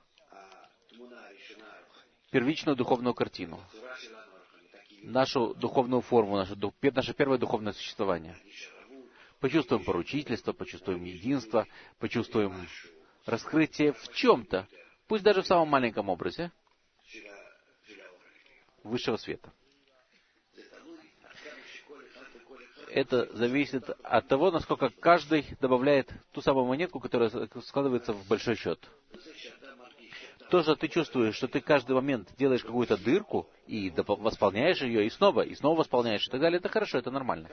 первичную духовную картину, нашу духовную форму, наше первое духовное существование. Почувствуем поручительство, почувствуем единство, почувствуем раскрытие в чем-то, пусть даже в самом маленьком образе высшего света. Это зависит от того, насколько каждый добавляет ту самую монетку, которая складывается в большой счет. То, что ты чувствуешь, что ты каждый момент делаешь какую-то дырку и восполняешь ее, и снова восполняешь, и так далее, это хорошо, это нормально.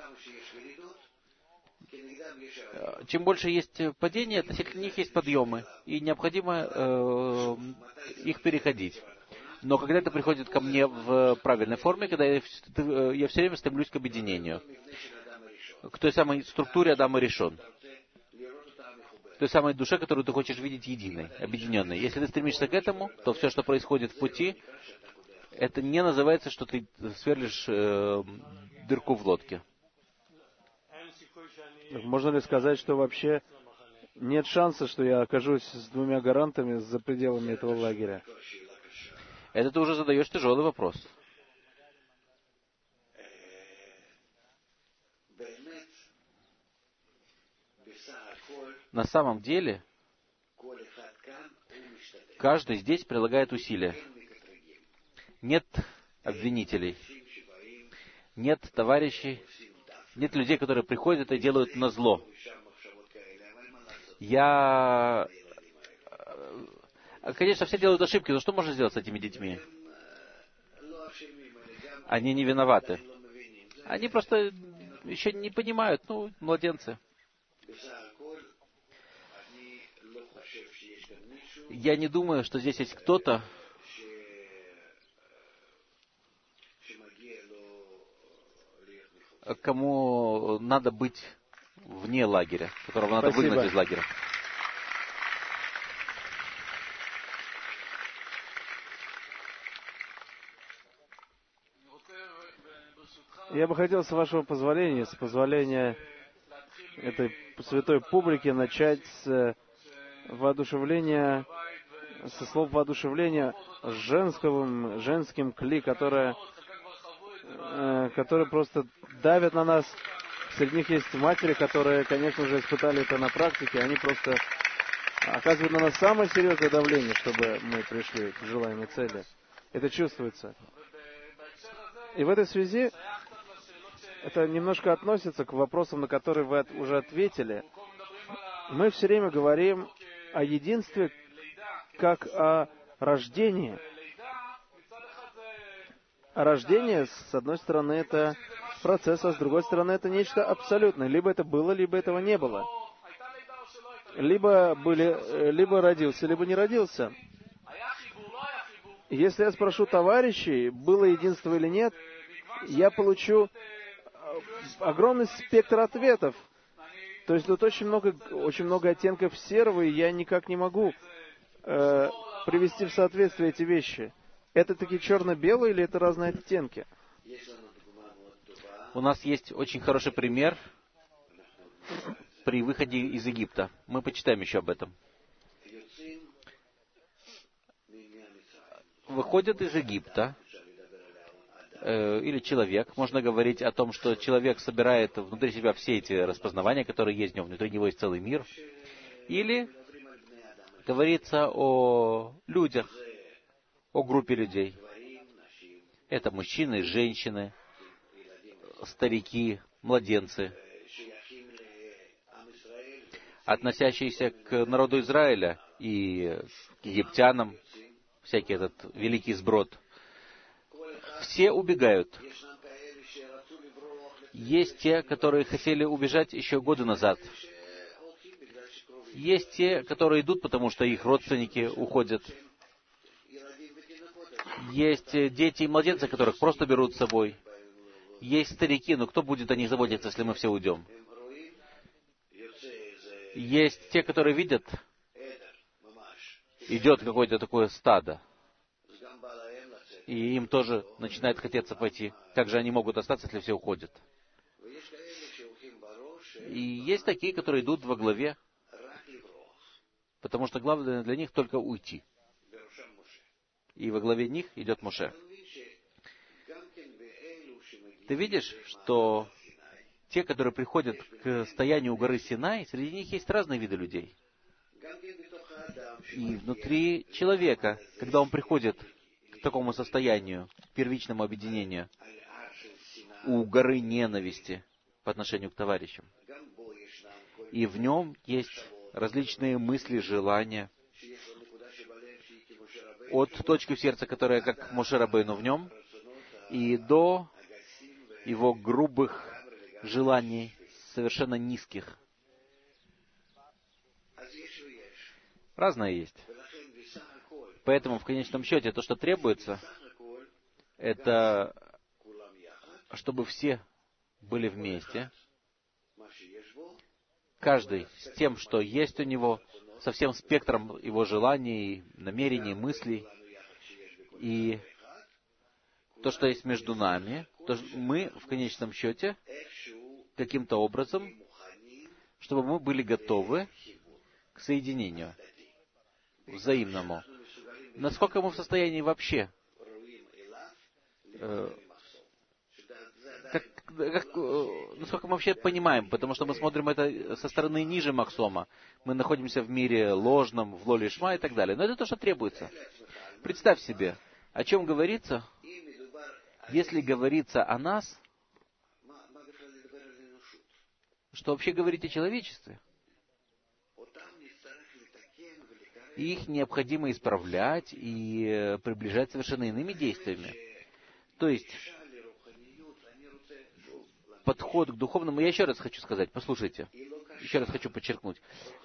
Чем больше есть падения, относительно них есть подъемы, и необходимо их переходить. Но когда это приходит ко мне в правильной форме, когда я все время стремлюсь к объединению, к той самой структуре Адама Ришон, той самой душе, которую ты хочешь видеть единой, объединенной. Если ты стремишься к этому, то все, что происходит в пути, это не называется, что ты сверлишь дырку в лодке. Можно ли сказать, что вообще нет шанса, что я окажусь с двумя гарантами за пределами этого лагеря? Это ты уже задаешь тяжелый вопрос. На самом деле, каждый здесь прилагает усилия. Нет обвинителей, нет товарищей, нет людей, которые приходят и делают назло. Конечно, все делают ошибки, но что можно сделать с этими детьми? Они не виноваты. Они просто еще не понимают, младенцы. Я не думаю, что здесь есть кто-то, кому надо быть вне лагеря, которого надо выгнать из лагеря. Я бы хотел, с вашего позволения, с позволения этой святой публики, начать с воодушевления, со слов воодушевления женским кли, которые просто давят на нас. Среди них есть матери, которые, конечно же, испытали это на практике. Они просто оказывают на нас самое серьезное давление, чтобы мы пришли к желаемой цели. Это чувствуется. И в этой связи это немножко относится к вопросам, на которые вы уже ответили. Мы все время говорим о единстве как о рождении. А рождение, с одной стороны, это процесс, а с другой стороны, это нечто абсолютное. Либо это было, либо этого не было. Либо родился, либо не родился. Если я спрошу товарищей, было единство или нет, я получу огромный спектр ответов. То есть тут очень много оттенков серого, и я никак не могу привести в соответствие эти вещи. Это такие черно-белые или это разные оттенки? У нас есть очень хороший пример при выходе из Египта. Мы почитаем еще об этом. Выходят из Египта, или человек, можно говорить о том, что человек собирает внутри себя все эти распознавания, которые есть в нем, внутри него есть целый мир. Или говорится о людях, о группе людей. Это мужчины, женщины, старики, младенцы, относящиеся к народу Израиля и к египтянам, всякий этот великий сброд. Все убегают. Есть те, которые хотели убежать еще годы назад. Есть те, которые идут, потому что их родственники уходят. Есть дети и младенцы, которых просто берут с собой. Есть старики, но кто будет о них заботиться, если мы все уйдем? Есть те, которые видят, идет какое-то такое стадо, и им тоже начинает хотеться пойти. Как же они могут остаться, если все уходят? И есть такие, которые идут во главе, потому что главное для них только уйти. И во главе них идет Моше. Ты видишь, что те, которые приходят к стоянию у горы Синай, среди них есть разные виды людей. И внутри человека, когда он приходит к такому состоянию, к первичному объединению, у горы ненависти по отношению к товарищам, и в нем есть различные мысли, желания, от точки в сердце, которая как Моше Рабейну в нем, и до его грубых желаний, совершенно низких. Разное есть. Поэтому, в конечном счете, то, что требуется, это чтобы все были вместе, каждый с тем, что есть у него, со всем спектром его желаний, намерений, мыслей. И то, что есть между нами, то мы, в конечном счете, каким-то образом, чтобы мы были готовы к соединению взаимному. Насколько мы в состоянии вообще, насколько мы вообще понимаем, потому что мы смотрим это со стороны ниже Максома. Мы находимся в мире ложном, в лоле шма и так далее. Но это то, что требуется. Представь себе, о чем говорится, если говорится о нас, что вообще говорить о человечестве. И их необходимо исправлять и приближать совершенно иными действиями. То есть, подход к духовному, я еще раз хочу сказать, послушайте, еще раз хочу подчеркнуть.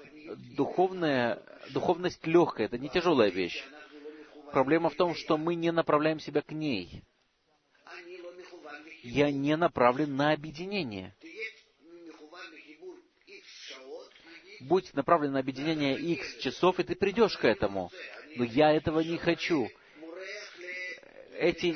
Духовность легкая, это не тяжелая вещь. Проблема в том, что мы не направляем себя к ней. Я не направлен на объединение. Будь направлен на объединение X часов, и ты придешь к этому. Но я этого не хочу. Эти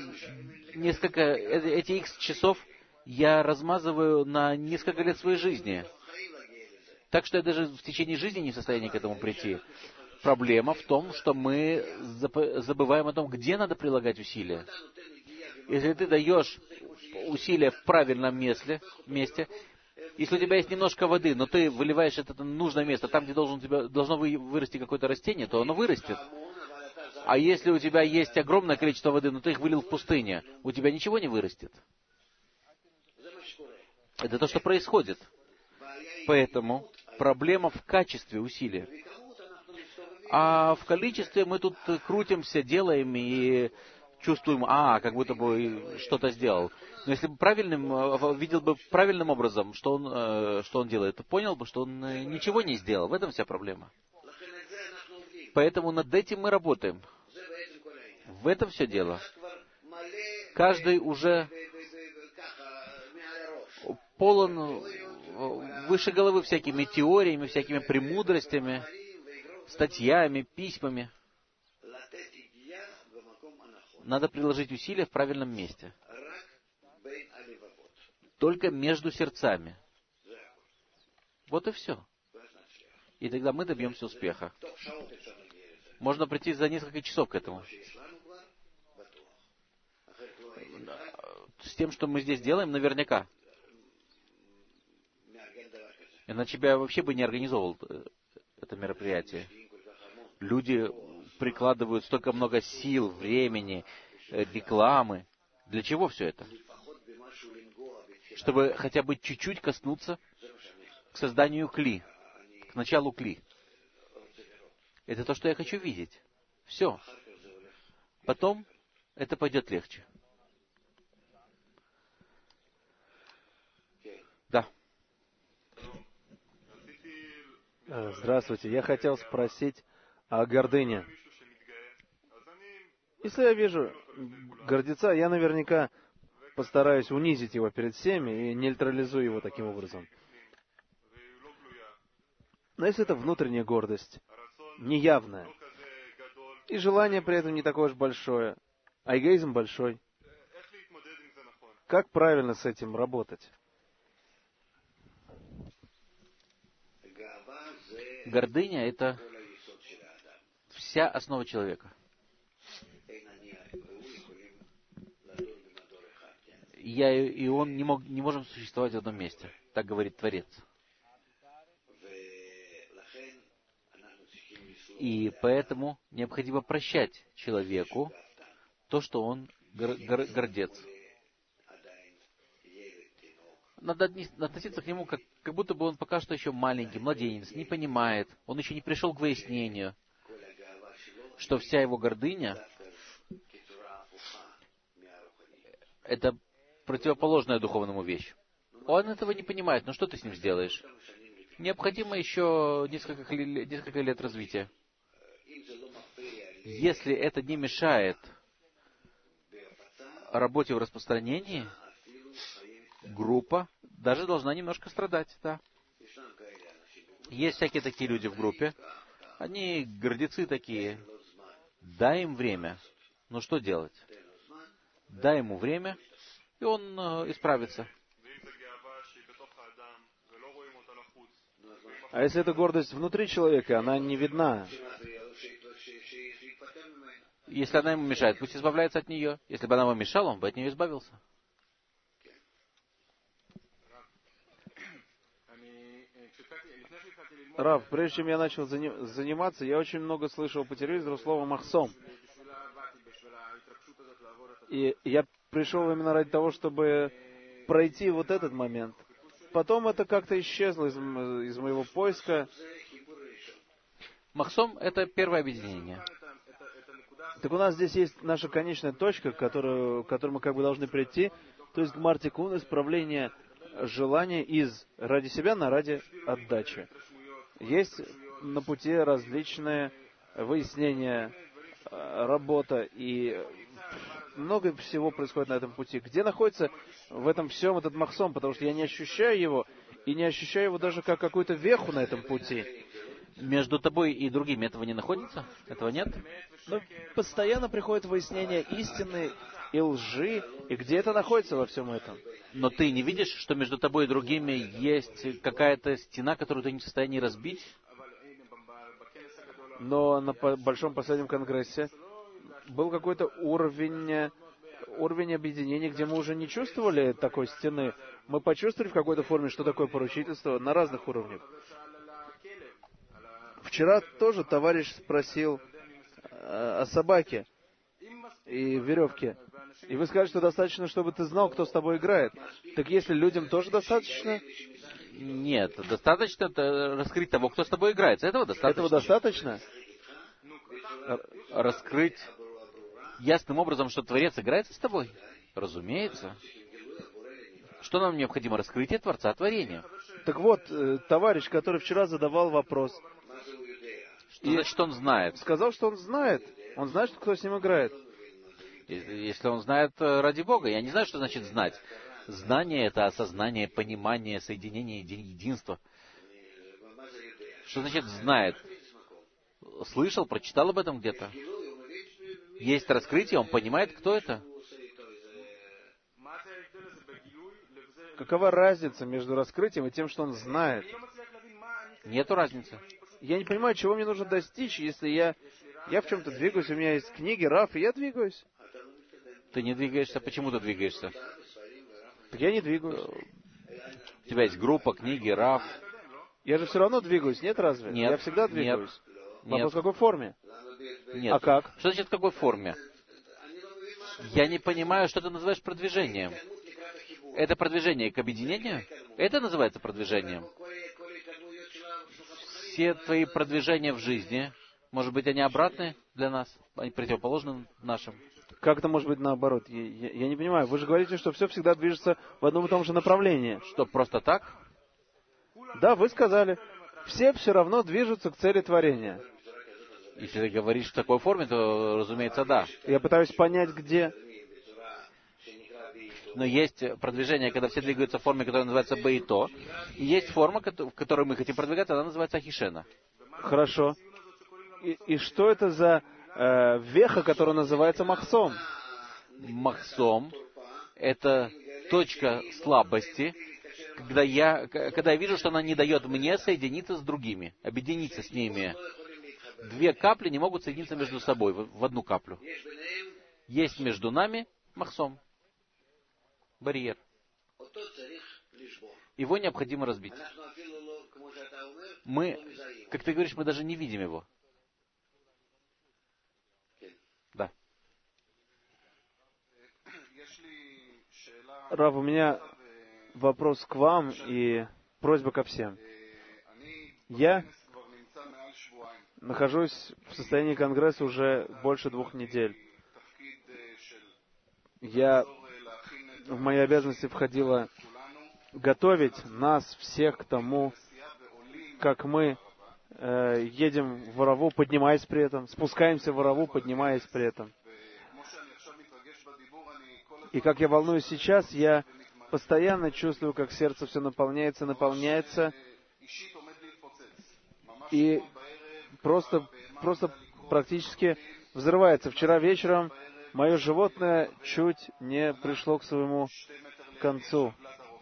X часов я размазываю на несколько лет своей жизни. Так что я даже в течение жизни не в состоянии к этому прийти. Проблема в том, что мы забываем о том, где надо прилагать усилия. Если ты даешь усилия в правильном месте, если у тебя есть немножко воды, но ты выливаешь это на нужное место, там, где должно вырасти какое-то растение, то оно вырастет. А если у тебя есть огромное количество воды, но ты их вылил в пустыне, у тебя ничего не вырастет. Это то, что происходит. Поэтому проблема в качестве усилия. А в количестве мы тут крутимся, делаем и чувствуем, как будто бы что-то сделал. Но если бы видел бы правильным образом, что он делает, то понял бы, что он ничего не сделал. В этом вся проблема. Поэтому над этим мы работаем. В этом все дело. Каждый уже полон выше головы всякими теориями, всякими премудростями, статьями, письмами. Надо приложить усилия в правильном месте. Только между сердцами. Вот и все. И тогда мы добьемся успеха. Можно прийти за несколько часов к этому. С тем, что мы здесь делаем, наверняка. Иначе я вообще бы не организовал это мероприятие. Люди прикладывают столько много сил, времени, рекламы. Для чего все это? Чтобы хотя бы чуть-чуть коснуться к созданию кли, к началу кли. Это то, что я хочу видеть. Все. Потом это пойдет легче. Да. Здравствуйте. Я хотел спросить о гордыне. Если я вижу гордеца, я наверняка постараюсь унизить его перед всеми и нейтрализую его таким образом. Но если это внутренняя гордость, неявная, и желание при этом не такое уж большое, а эгоизм большой, как правильно с этим работать? Гордыня — это вся основа человека. Я и он не можем существовать в одном месте. Так говорит Творец. И поэтому необходимо прощать человеку то, что он гордец. Надо относиться к нему, как будто бы он пока что еще маленький, младенец, не понимает, он еще не пришел к выяснению, что вся его гордыня — это противоположная духовному вещь. Он этого не понимает, но что ты с ним сделаешь? Необходимо еще несколько лет развития. Если это не мешает работе в распространении, группа даже должна немножко страдать, да. Есть всякие такие люди в группе. Они гордецы такие. Дай им время. Но что делать? Дай ему время, и он исправится. А если эта гордость внутри человека, она не видна? Если она ему мешает, пусть избавляется от нее. Если бы она ему мешала, он бы от нее избавился. Рав, прежде чем я начал заниматься, я очень много слышал по телевизору слово «махсом». И я пришел именно ради того, чтобы пройти вот этот момент. Потом это как-то исчезло из моего поиска. Махсом — это первое объединение. Так у нас здесь есть наша конечная точка, к которой мы как бы должны прийти. То есть гмар тикун, исправление желание ради себя ради отдачи. Есть на пути различные выяснения, работа, и много всего происходит на этом пути. Где находится в этом всем этот махсом? Потому что я не ощущаю его, и не ощущаю его даже как какую-то веху на этом пути. Между тобой и другими этого не находится? Этого нет? Но постоянно приходит выяснение истины и лжи, и где это находится во всем этом. Но ты не видишь, что между тобой и другими есть какая-то стена, которую ты не в состоянии разбить? Но на большом последнем конгрессе был какой-то уровень объединения, где мы уже не чувствовали такой стены. Мы почувствовали в какой-то форме, что такое поручительство на разных уровнях. Вчера тоже товарищ спросил о собаке и веревке. И вы сказали, что достаточно, чтобы ты знал, кто с тобой играет. Так если людям тоже достаточно? Нет, достаточно раскрыть того, кто с тобой играет. Этого достаточно. Этого достаточно? Раскрыть ясным образом, что Творец играется с тобой? Разумеется. Что нам необходимо? Раскрытие Творца творения. Так вот, товарищ, который вчера задавал вопрос, что значит, он знает? Сказал, что он знает. Он знает, кто с ним играет. Если он знает, ради Бога. Я не знаю, что значит знать. Знание — это осознание, понимание, соединение, единство. Что значит знает? Слышал, прочитал об этом где-то? Есть раскрытие, он понимает, кто это? Какова разница между раскрытием и тем, что он знает? Нету разницы. Я не понимаю, чего мне нужно достичь, если я в чем-то двигаюсь, у меня есть книги, Раф, и я двигаюсь. Ты не двигаешься, почему ты двигаешься? Так я не двигаюсь. У тебя есть группа, книги, Раф. Я же все равно двигаюсь, нет разве? Нет. Я всегда двигаюсь. Нет. Вопрос, в какой форме? Нет. А как? Что значит в какой форме? Я не понимаю, что ты называешь продвижением. Это продвижение к объединению? Это называется продвижением? Все твои продвижения в жизни, может быть, они обратны для нас? Они противоположны нашим? Как это может быть наоборот? Я не понимаю. Вы же говорите, что все всегда движется в одном и том же направлении. Что, просто так? Да, вы сказали. Все равно движутся к цели творения. Если ты говоришь в такой форме, то, разумеется, да. Я пытаюсь понять, где. Но есть продвижение, когда все двигаются в форме, которая называется Бейто. И есть форма, в которой мы хотим продвигаться, она называется Ахишена. Хорошо. И что это за веха, которая называется Махсом? Махсом — это точка слабости, когда я вижу, что она не дает мне соединиться с другими, объединиться с ними. Две капли не могут соединиться между собой в одну каплю. Есть между нами Махсом. Барьер. Его необходимо разбить. Мы, как ты говоришь, мы даже не видим его. Да. Рав, у меня вопрос к вам и просьба ко всем. Я нахожусь в состоянии конгресса уже больше 2 недель. В мои обязанности входило готовить нас всех к тому, как мы едем в Ораву, поднимаясь при этом, спускаемся в Ораву, поднимаясь при этом. И как я волнуюсь сейчас, я постоянно чувствую, как сердце все наполняется, и просто практически взрывается. Вчера вечером мое животное чуть не пришло к своему концу.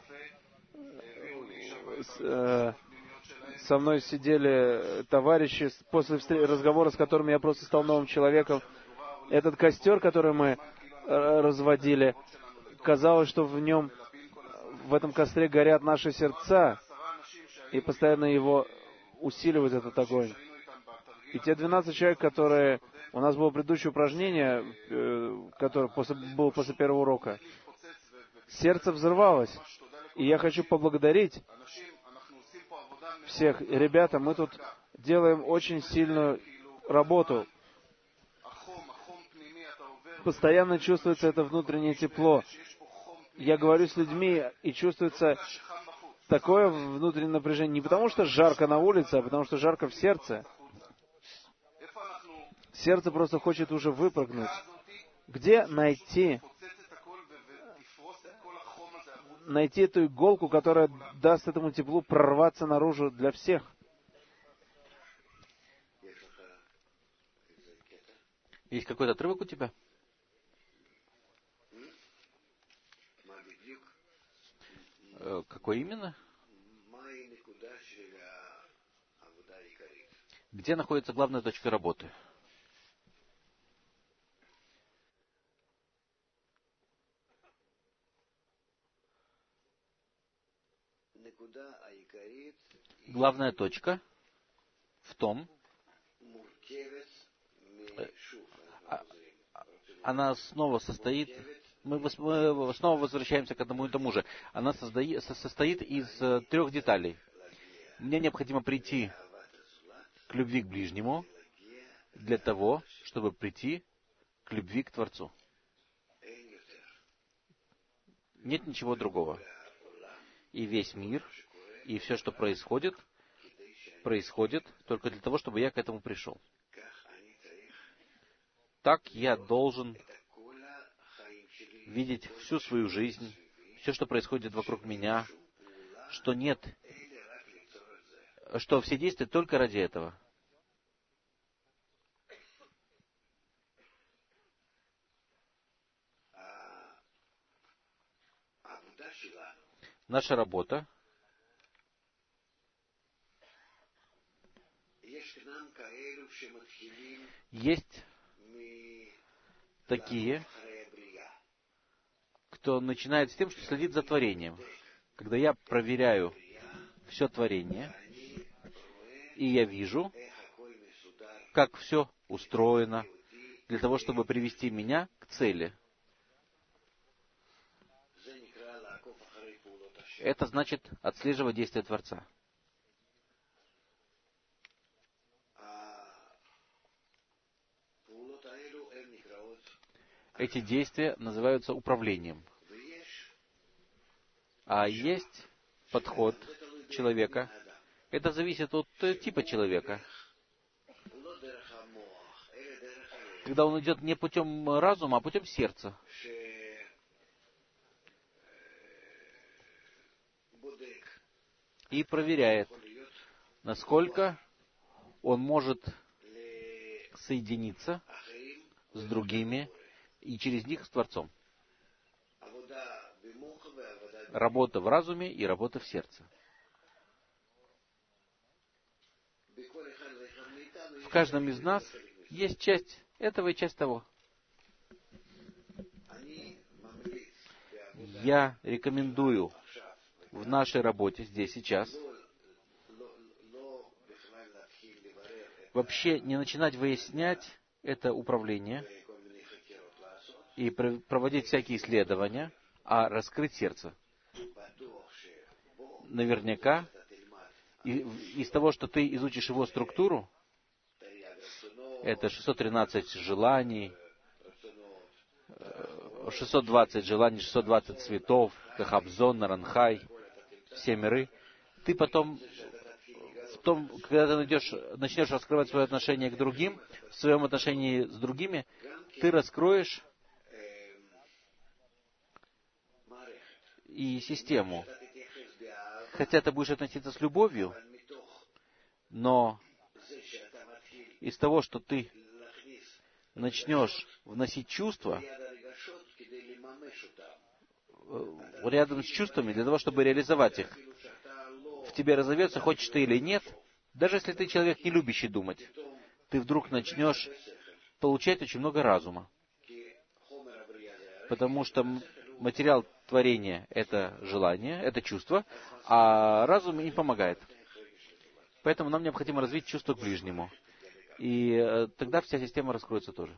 Со мной сидели товарищи, после разговора с которыми я просто стал новым человеком. Этот костер, который мы разводили, казалось, что в этом костре горят наши сердца, и постоянно его усиливает этот огонь. И те 12 человек, которые... У нас было предыдущее упражнение, которое было после первого урока. Сердце взорвалось. И я хочу поблагодарить всех. Ребята, мы тут делаем очень сильную работу. Постоянно чувствуется это внутреннее тепло. я говорю с людьми, и чувствуется такое внутреннее напряжение не потому, что жарко на улице, а потому, что жарко в сердце. Сердце просто хочет уже выпрыгнуть. Где найти эту иголку, которая даст этому теплу прорваться наружу для всех? Есть какой-то отрывок у тебя? Какой именно? Где находится главная точка работы? Главная точка в том, она снова состоит, мы снова возвращаемся к одному и тому же. Она состоит из 3 деталей. Мне необходимо прийти к любви к ближнему для того, чтобы прийти к любви к Творцу. Нет ничего другого. И весь мир, и все, что происходит только для того, чтобы я к этому пришел. Так я должен видеть всю свою жизнь, все, что происходит вокруг меня, что все действия только ради этого. Наша работа есть такие, кто начинает с тем, что следит за творением. Когда я проверяю все творение, и я вижу, как все устроено для того, чтобы привести меня к цели. Это значит отслеживать действия Творца. Эти действия называются управлением. А есть подход человека. Это зависит от типа человека. Когда он идет не путем разума, а путем сердца. И проверяет, насколько он может соединиться с другими и через них с Творцом. Работа в разуме и работа в сердце. В каждом из нас есть часть этого и часть того. Я рекомендую в нашей работе здесь сейчас вообще не начинать выяснять это управление и проводить всякие исследования, а раскрыть сердце. Наверняка из того, что ты изучишь его структуру, это 613 желаний, 620 желаний, 620 цветов, Кахабзон, Наранхай, все миры. Ты потом, когда ты начнешь раскрывать свое отношение к другим, в своем отношении с другими, ты раскроешь и систему. Хотя ты будешь относиться с любовью, но из того, что ты начнешь вносить чувства рядом с чувствами, для того, чтобы реализовать их, в тебе разовьется, хочешь ты или нет, даже если ты человек, не любящий думать, ты вдруг начнешь получать очень много разума. Потому что материал творения — это желание, это чувство, а разум им помогает. Поэтому нам необходимо развить чувство к ближнему. И тогда вся система раскроется тоже.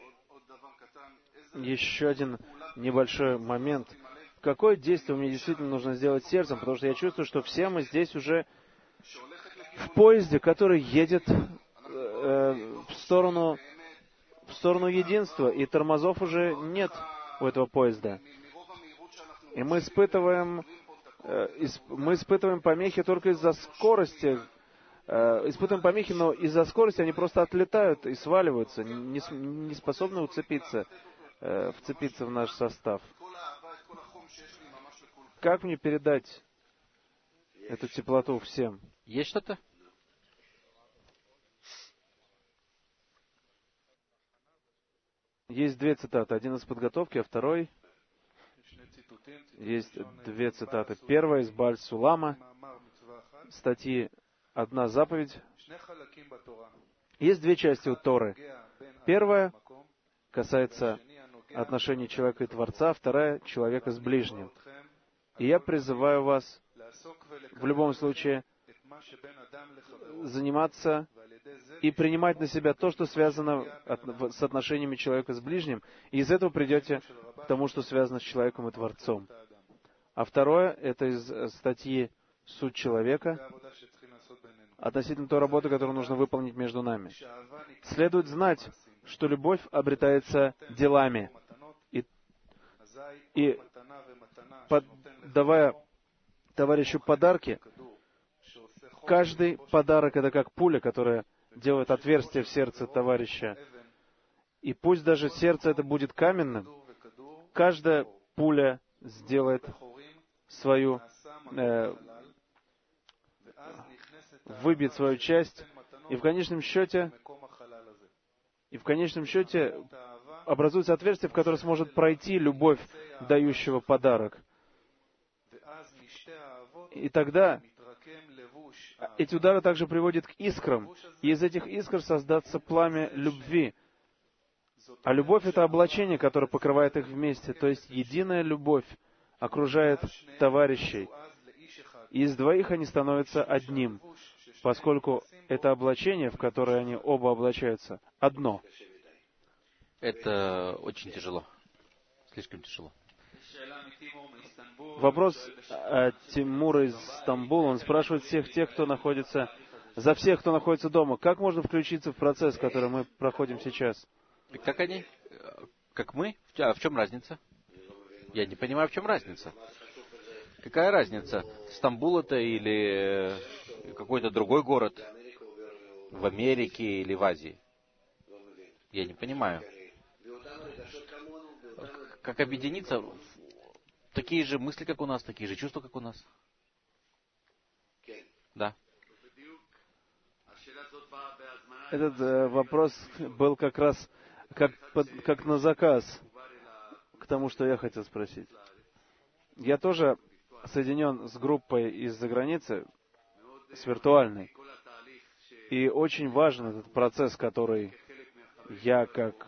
Еще один небольшой момент. Какое действие мне действительно нужно сделать сердцем? Потому что я чувствую, что все мы здесь уже в поезде, который едет в сторону единства, и тормозов уже нет у этого поезда. И мы испытываем помехи только из-за скорости. Испытываем помехи, но из-за скорости они просто отлетают и сваливаются, не способны вцепиться в наш состав. Как мне передать эту теплоту всем? Есть что-то? Есть две цитаты. Один из подготовки, а второй... Есть две цитаты. Первая из Бааль Сулама, статьи «Одна заповедь». Есть две части у Торы. Первая касается отношений человека и Творца, вторая — человека с ближним. И я призываю вас в любом случае заниматься и принимать на себя то, что связано с отношениями человека с ближним, и из этого придете к тому, что связано с человеком и Творцом. А второе — это из статьи «Суть человека», относительно той работы, которую нужно выполнить между нами. Следует знать, что любовь обретается делами. И давая товарищу подарки, каждый подарок — это как пуля, которая делает отверстие в сердце товарища. И пусть даже сердце это будет каменным, каждая пуля сделает свою, выбьет свою часть, и в конечном счете образуется отверстие, в которое сможет пройти любовь дающего подарок. И тогда эти удары также приводят к искрам, и из этих искр создастся пламя любви. А любовь — это облачение, которое покрывает их вместе, то есть единая любовь окружает товарищей. И из двоих они становятся одним, поскольку это облачение, в которое они оба облачаются, одно. Это очень тяжело. Слишком тяжело. Вопрос Тимура из Стамбула. Он спрашивает за всех, кто находится дома. Как можно включиться в процесс, который мы проходим сейчас? Как они? Как мы? А в чем разница? Я не понимаю, в чем разница. Какая разница? Стамбул это или какой-то другой город в Америке или в Азии? Я не понимаю. Как объединиться? Такие же мысли, как у нас, такие же чувства, как у нас. Да. Этот вопрос был как раз как на заказ к тому, что я хотел спросить. Я тоже соединен с группой из-за границы, с виртуальной. И очень важен этот процесс, который я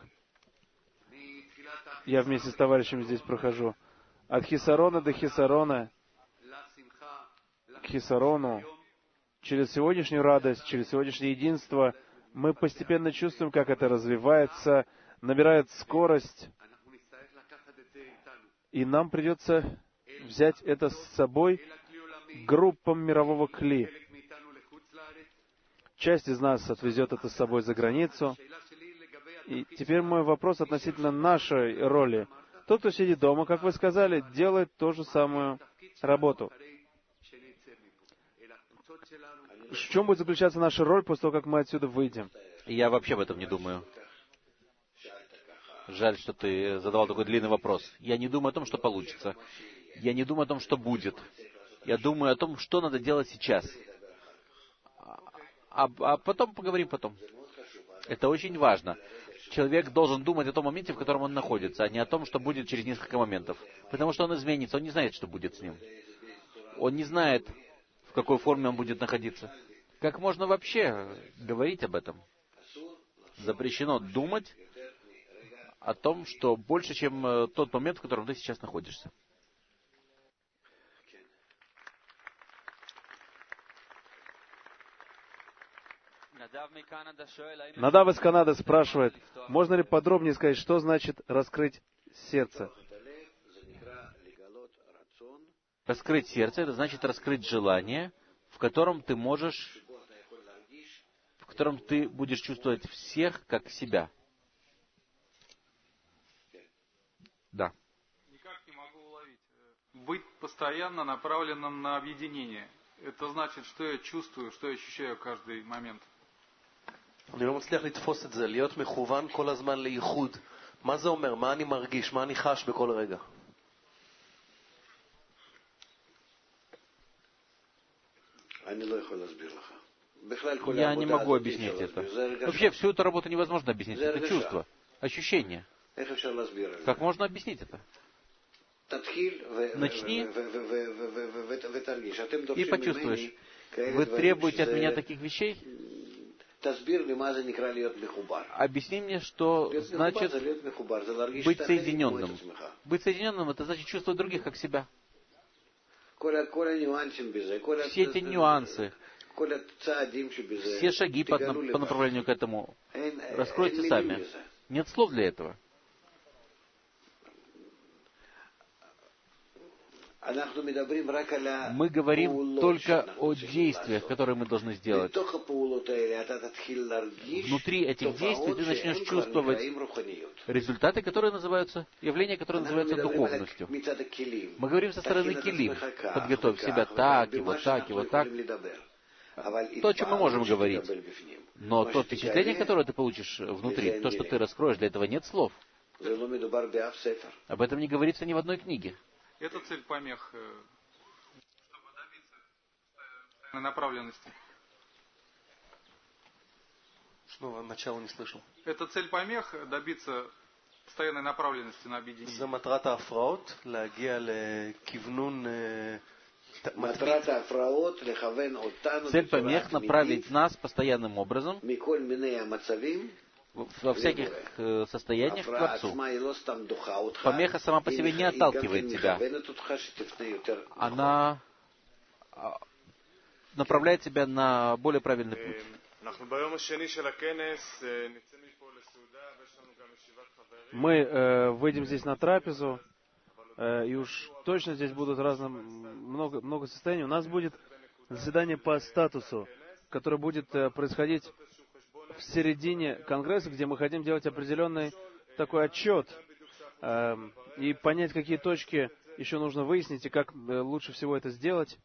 вместе с товарищем здесь прохожу. От хисарона до хисарона, к хисарону, через сегодняшнюю радость, через сегодняшнее единство, мы постепенно чувствуем, как это развивается, набирает скорость. И нам придется взять это с собой к группам мирового кли. Часть из нас отвезет это с собой за границу. И теперь мой вопрос относительно нашей роли. Тот, кто сидит дома, как вы сказали, делает ту же самую работу. В чем будет заключаться наша роль после того, как мы отсюда выйдем? Я вообще об этом не думаю. Жаль, что ты задавал такой длинный вопрос. Я не думаю о том, что получится. Я не думаю о том, что будет. Я думаю о том, что надо делать сейчас. А потом поговорим потом. Это очень важно. Человек должен думать о том моменте, в котором он находится, а не о том, что будет через несколько моментов. Потому что он изменится, он не знает, что будет с ним. Он не знает, в какой форме он будет находиться. Как можно вообще говорить об этом? Запрещено думать о том, что больше, чем тот момент, в котором ты сейчас находишься. Надав из Канады спрашивает, можно ли подробнее сказать, что значит раскрыть сердце? Раскрыть сердце — это значит раскрыть желание, в котором ты будешь чувствовать всех как себя. Да. Никак не могу уловить. постоянно направленном на объединение. Это значит, что я чувствую, что я ощущаю каждый момент. אני לא מצליח לתפוס את זה, להיות מכוון כל הזמן לייחוד. מה זה אומר? מה אני מרגיש? מה אני חש בכל רגע? Я не могу объяснить это. Вообще, всю эту работу невозможно объяснить. Это чувство, ощущение. Как можно объяснить это? Начни и почувствуешь. Вы требуете от меня таких вещей? Объясни мне, что значит быть соединенным. Быть соединенным — это значит чувствовать других как себя. Все эти нюансы, все шаги по направлению к этому раскройте сами. Нет слов для этого. Мы говорим только о действиях, которые мы должны сделать. Внутри этих действий ты начнешь чувствовать результаты, которые называются, явления, которые называются духовностью. Мы говорим со стороны килим. Подготовь себя так, и вот так, и вот так. То, о чем мы можем говорить. Но то впечатление, которое ты получишь внутри, то, что ты раскроешь, для этого нет слов. Об этом не говорится ни в одной книге. Это цель помех, чтобы добиться направленности. Снова начало не слышал. Это цель помех добиться постоянной направленности на объединение. זה מטרת ההפרעות, להגיע לכיוונון Цель помех — направить нас постоянным образом во всяких состояниях к Творцу. Помеха сама по себе не отталкивает тебя. Она направляет тебя на более правильный путь. Мы выйдем здесь на трапезу, и уж точно здесь будут много состояний. У нас будет заседание по статусу, которое будет происходить в середине Конгресса, где мы хотим делать определенный такой отчет и понять, какие точки еще нужно выяснить и как лучше всего это сделать.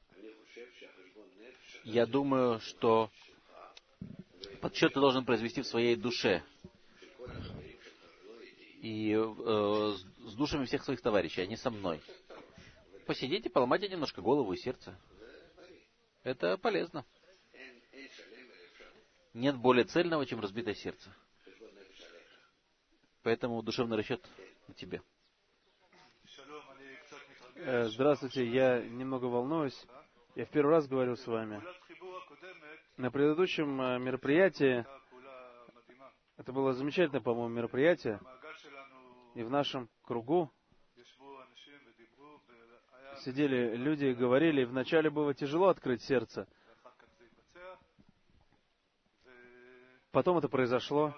Я думаю, что подсчет ты должен произвести в своей душе и с душами всех своих товарищей, а не со мной. Посидите, поломайте немножко голову и сердце. Это полезно. Нет более цельного, чем разбитое сердце. Поэтому душевный расчет на тебе. Здравствуйте, я немного волнуюсь. Я в первый раз говорю с вами. На предыдущем мероприятии, это было замечательное, по-моему, мероприятие, и в нашем кругу сидели люди и говорили, и вначале было тяжело открыть сердце. Потом это произошло.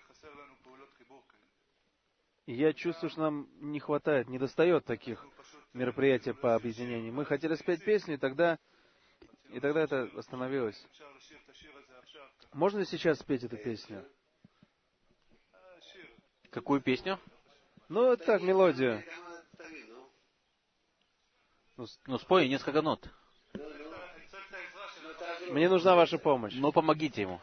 И я чувствую, что нам не хватает, недостает таких мероприятий по объединению. Мы хотели спеть песню, и тогда это остановилось. Можно ли сейчас спеть эту песню? Какую песню? Ну, так, мелодию. Ну, спой несколько нот. Мне нужна ваша помощь. Ну, помогите ему.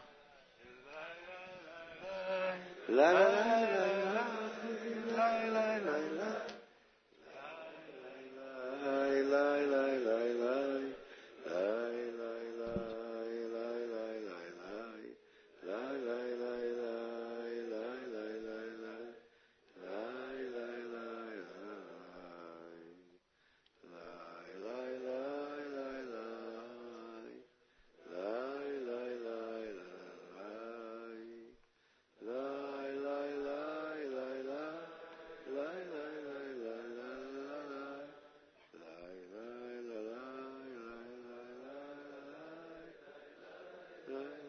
Right.